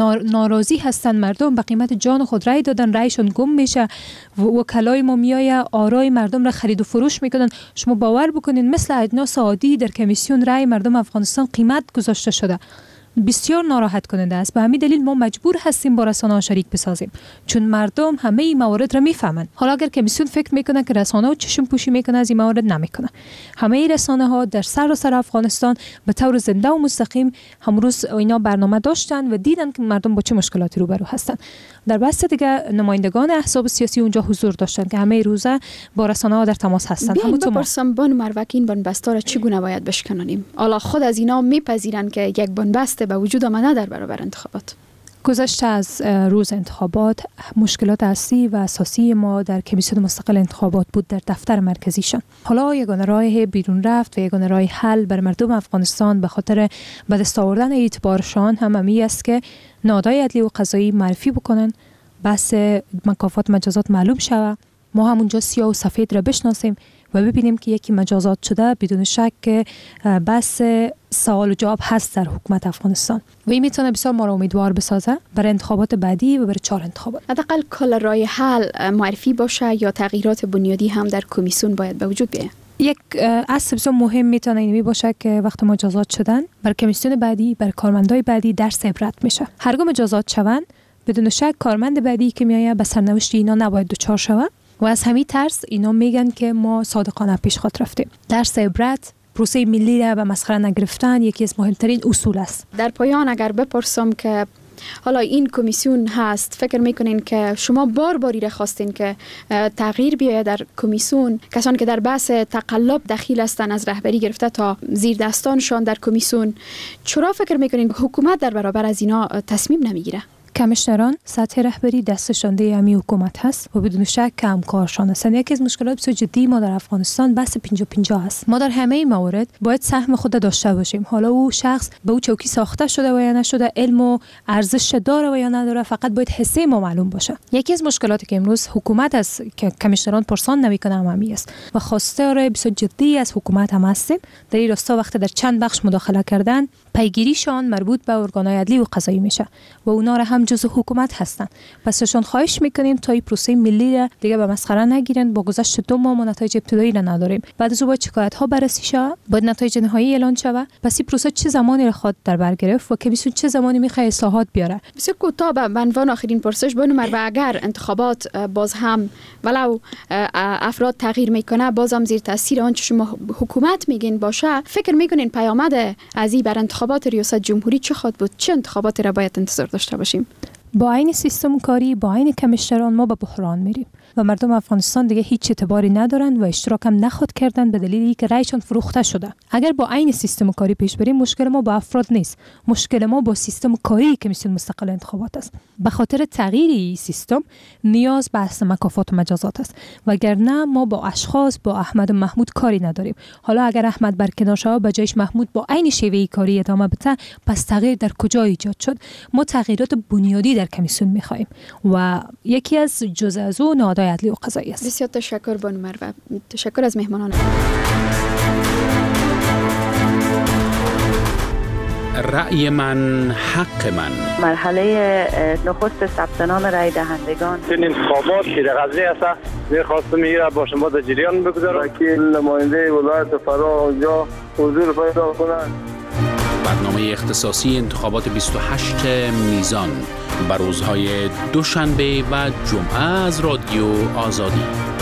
ناراضی هستن مردم، به قیمت جان خود رای دادن، رایشون گم میشه، وکلای ما میایه آرای مردم را خرید و فروش میکنن. شما باور بکنین مثل اجناس عادی در کمیسیون رای مردم افغانستان قیمت گذاشته شده. بسیار ناراحت کننده است. به همین دلیل ما مجبور هستیم با رسانه‌ها شریک بسازیم، چون مردم همه این موارد را میفهمند. حالا اگر کمیسیون فکر میکنه که رسانه‌ها چشم پوشی میکنه از این موارد، نمیکنه. همه این رسانه‌ها در سراسر افغانستان به طور زنده و مستقیم همروز اینا برنامه داشتن و دیدن که مردم با چه مشکلاتی روبرو هستن. در بحث دیگه نمایندگان احزاب سیاسی اونجا حضور داشتن که همه روزه با رسانه‌ها در تماس هستن.
همونطور بپرسم بان مروکین بنبستا را چگونه باید بشکنانیم؟ حالا خود از اینا میپذیرن که یک بنبست به وجود آمده در برابر انتخابات.
گذشته از روز انتخابات مشکلات اصلی و اساسی ما در کمیسیون مستقل انتخابات بود در دفتر مرکزیشان. حالا یگانه راه بیرون رفت و یگانه راه حل بر مردم افغانستان به خاطر به دست آوردن اعتبارشان همین است که نهادهای عدلی و قضایی معرفی بکنن، بحث مکافات مجازات معلوم شود، ما همونجا سیاه و سفید را بشناسیم و ببینیم که یکی مجازات شده بدون شک که بحث سوال و جواب هست در حکومت افغانستان و این میتونه بسیار ما را امیدوار بسازه برای انتخابات بعدی و برای 4 انتخابات.
حداقل کل راه حل معرفی باشه یا تغییرات بنیادی هم در کمیسیون باید به وجود بیاید.
یک اصل بسیار مهم میتونه اینمی باشه که وقتی مجازات شدن بر کمیسیون بعدی، بر کارمندای بعدی درس عبرت میشه. هرگاه مجازات شوند بدون شک کارمند بعدی که میایه به سرنوشت اینا نباید دچار شود و از همین ترس اینا میگن که ما صادقانه پیش خود رفتیم. درس عبرت پروسه ملی را به مسخره نگرفتن یکی از مهمترین اصول است.
در پایان اگر بپرسم که حالا این کمیسیون هست، فکر میکنین که شما باری را خواستین که تغییر بیاید در کمیسیون؟ کسانی که در بحث تقلب دخیل هستند از رهبری گرفته تا زیر دستانشان در کمیسیون، چرا فکر میکنین حکومت در برابر از اینا تصمیم نمیگیره؟
کمیشنران سطح رهبری دستشانده امی حکومت هست و بدون شک همکارشان هستند. یکی از مشکلات بسیار جدی ما در افغانستان بحث 50-50 است. ما در همه موارد باید سهم خود داشته باشیم. حالا او شخص به او چوکی ساخته شده و یا نشده، علم و ارزش داره و یا نداره، فقط باید حصه ما معلوم باشه. یکی از مشکلاتی که امروز حکومت است که کمیشنران پرسان نمیکنه همین است و خواسته بسیار جدی از حکومت هم هستیم در این راستا. وقت در چند بخش مداخله کردن، پیگیریشان مربوط به ارگان‌های عدلی و قضایی میشه و اونا را هم جزء حکومت هستند. پس ازشون خواهش میکنیم تا این پروسه ملی را دیگه به مسخره نگیرن. با گذشت 2 ماه ما نتایج ابتدایی را نداریم. بعد از اون باید شکایت ها بررسی شود، باید نتایج نهایی اعلان شود. پس این پروسه چه زمانی را خود در بر گرفت و کمیسیون چه زمانی میخواد اصلاحات بیاره؟
بسیار کوتاه به عنوان آخرین پرسش بانو و اگر انتخابات باز هم ولو افراد تغییر میکنه، باز هم زیر تاثیر آنچه شما حکومت میگین باشه، فکر میکنین پیامد از این بر انتخابات ریاست جمهوری چه خواهد بود؟ چه انتخاباتی را باید انتظار داشته باشیم؟
با این سیستم کاری، با این کمیشنران ما به بحران میریم و مردم افغانستان دیگه هیچ اعتباری ندارن و اشتراک هم نخواد کردن به دلیل اینکه رایشون فروخته شده. اگر با این سیستم کاری پیش بریم، مشکل ما با افراد نیست، مشکل ما با سیستم کاری کمیسیون مستقل انتخابات است. به خاطر تغییر این سیستم نیاز به بحث مکافات و مجازات است، وگرنه ما با اشخاص با احمد و محمود کاری نداریم. حالا اگر احمد برکنار شود به جایش محمود با این شیوه کاری ادامه بده، پس تغییر در کجا ایجاد شد؟ ما تغییرات بنیادی در کمیسیون می‌خوایم و یکی از جزء از اون نهادهای عدلی و قضایی است.
بسیار تشکر بانو مروه. تشکر از مهمانان.
رأی من حق من.
مرحله نخست ثبت نام رای دهندگان.
این انتخابات که در قضیه است می‌خواستم میره با شما در جریان بگذارم. وکیل نماینده ولایت فرا اونجا حضور پیدا کنند.
برنامه اختصاصی انتخابات 28 میزان بر روزهای دوشنبه و جمعه از رادیو آزادی.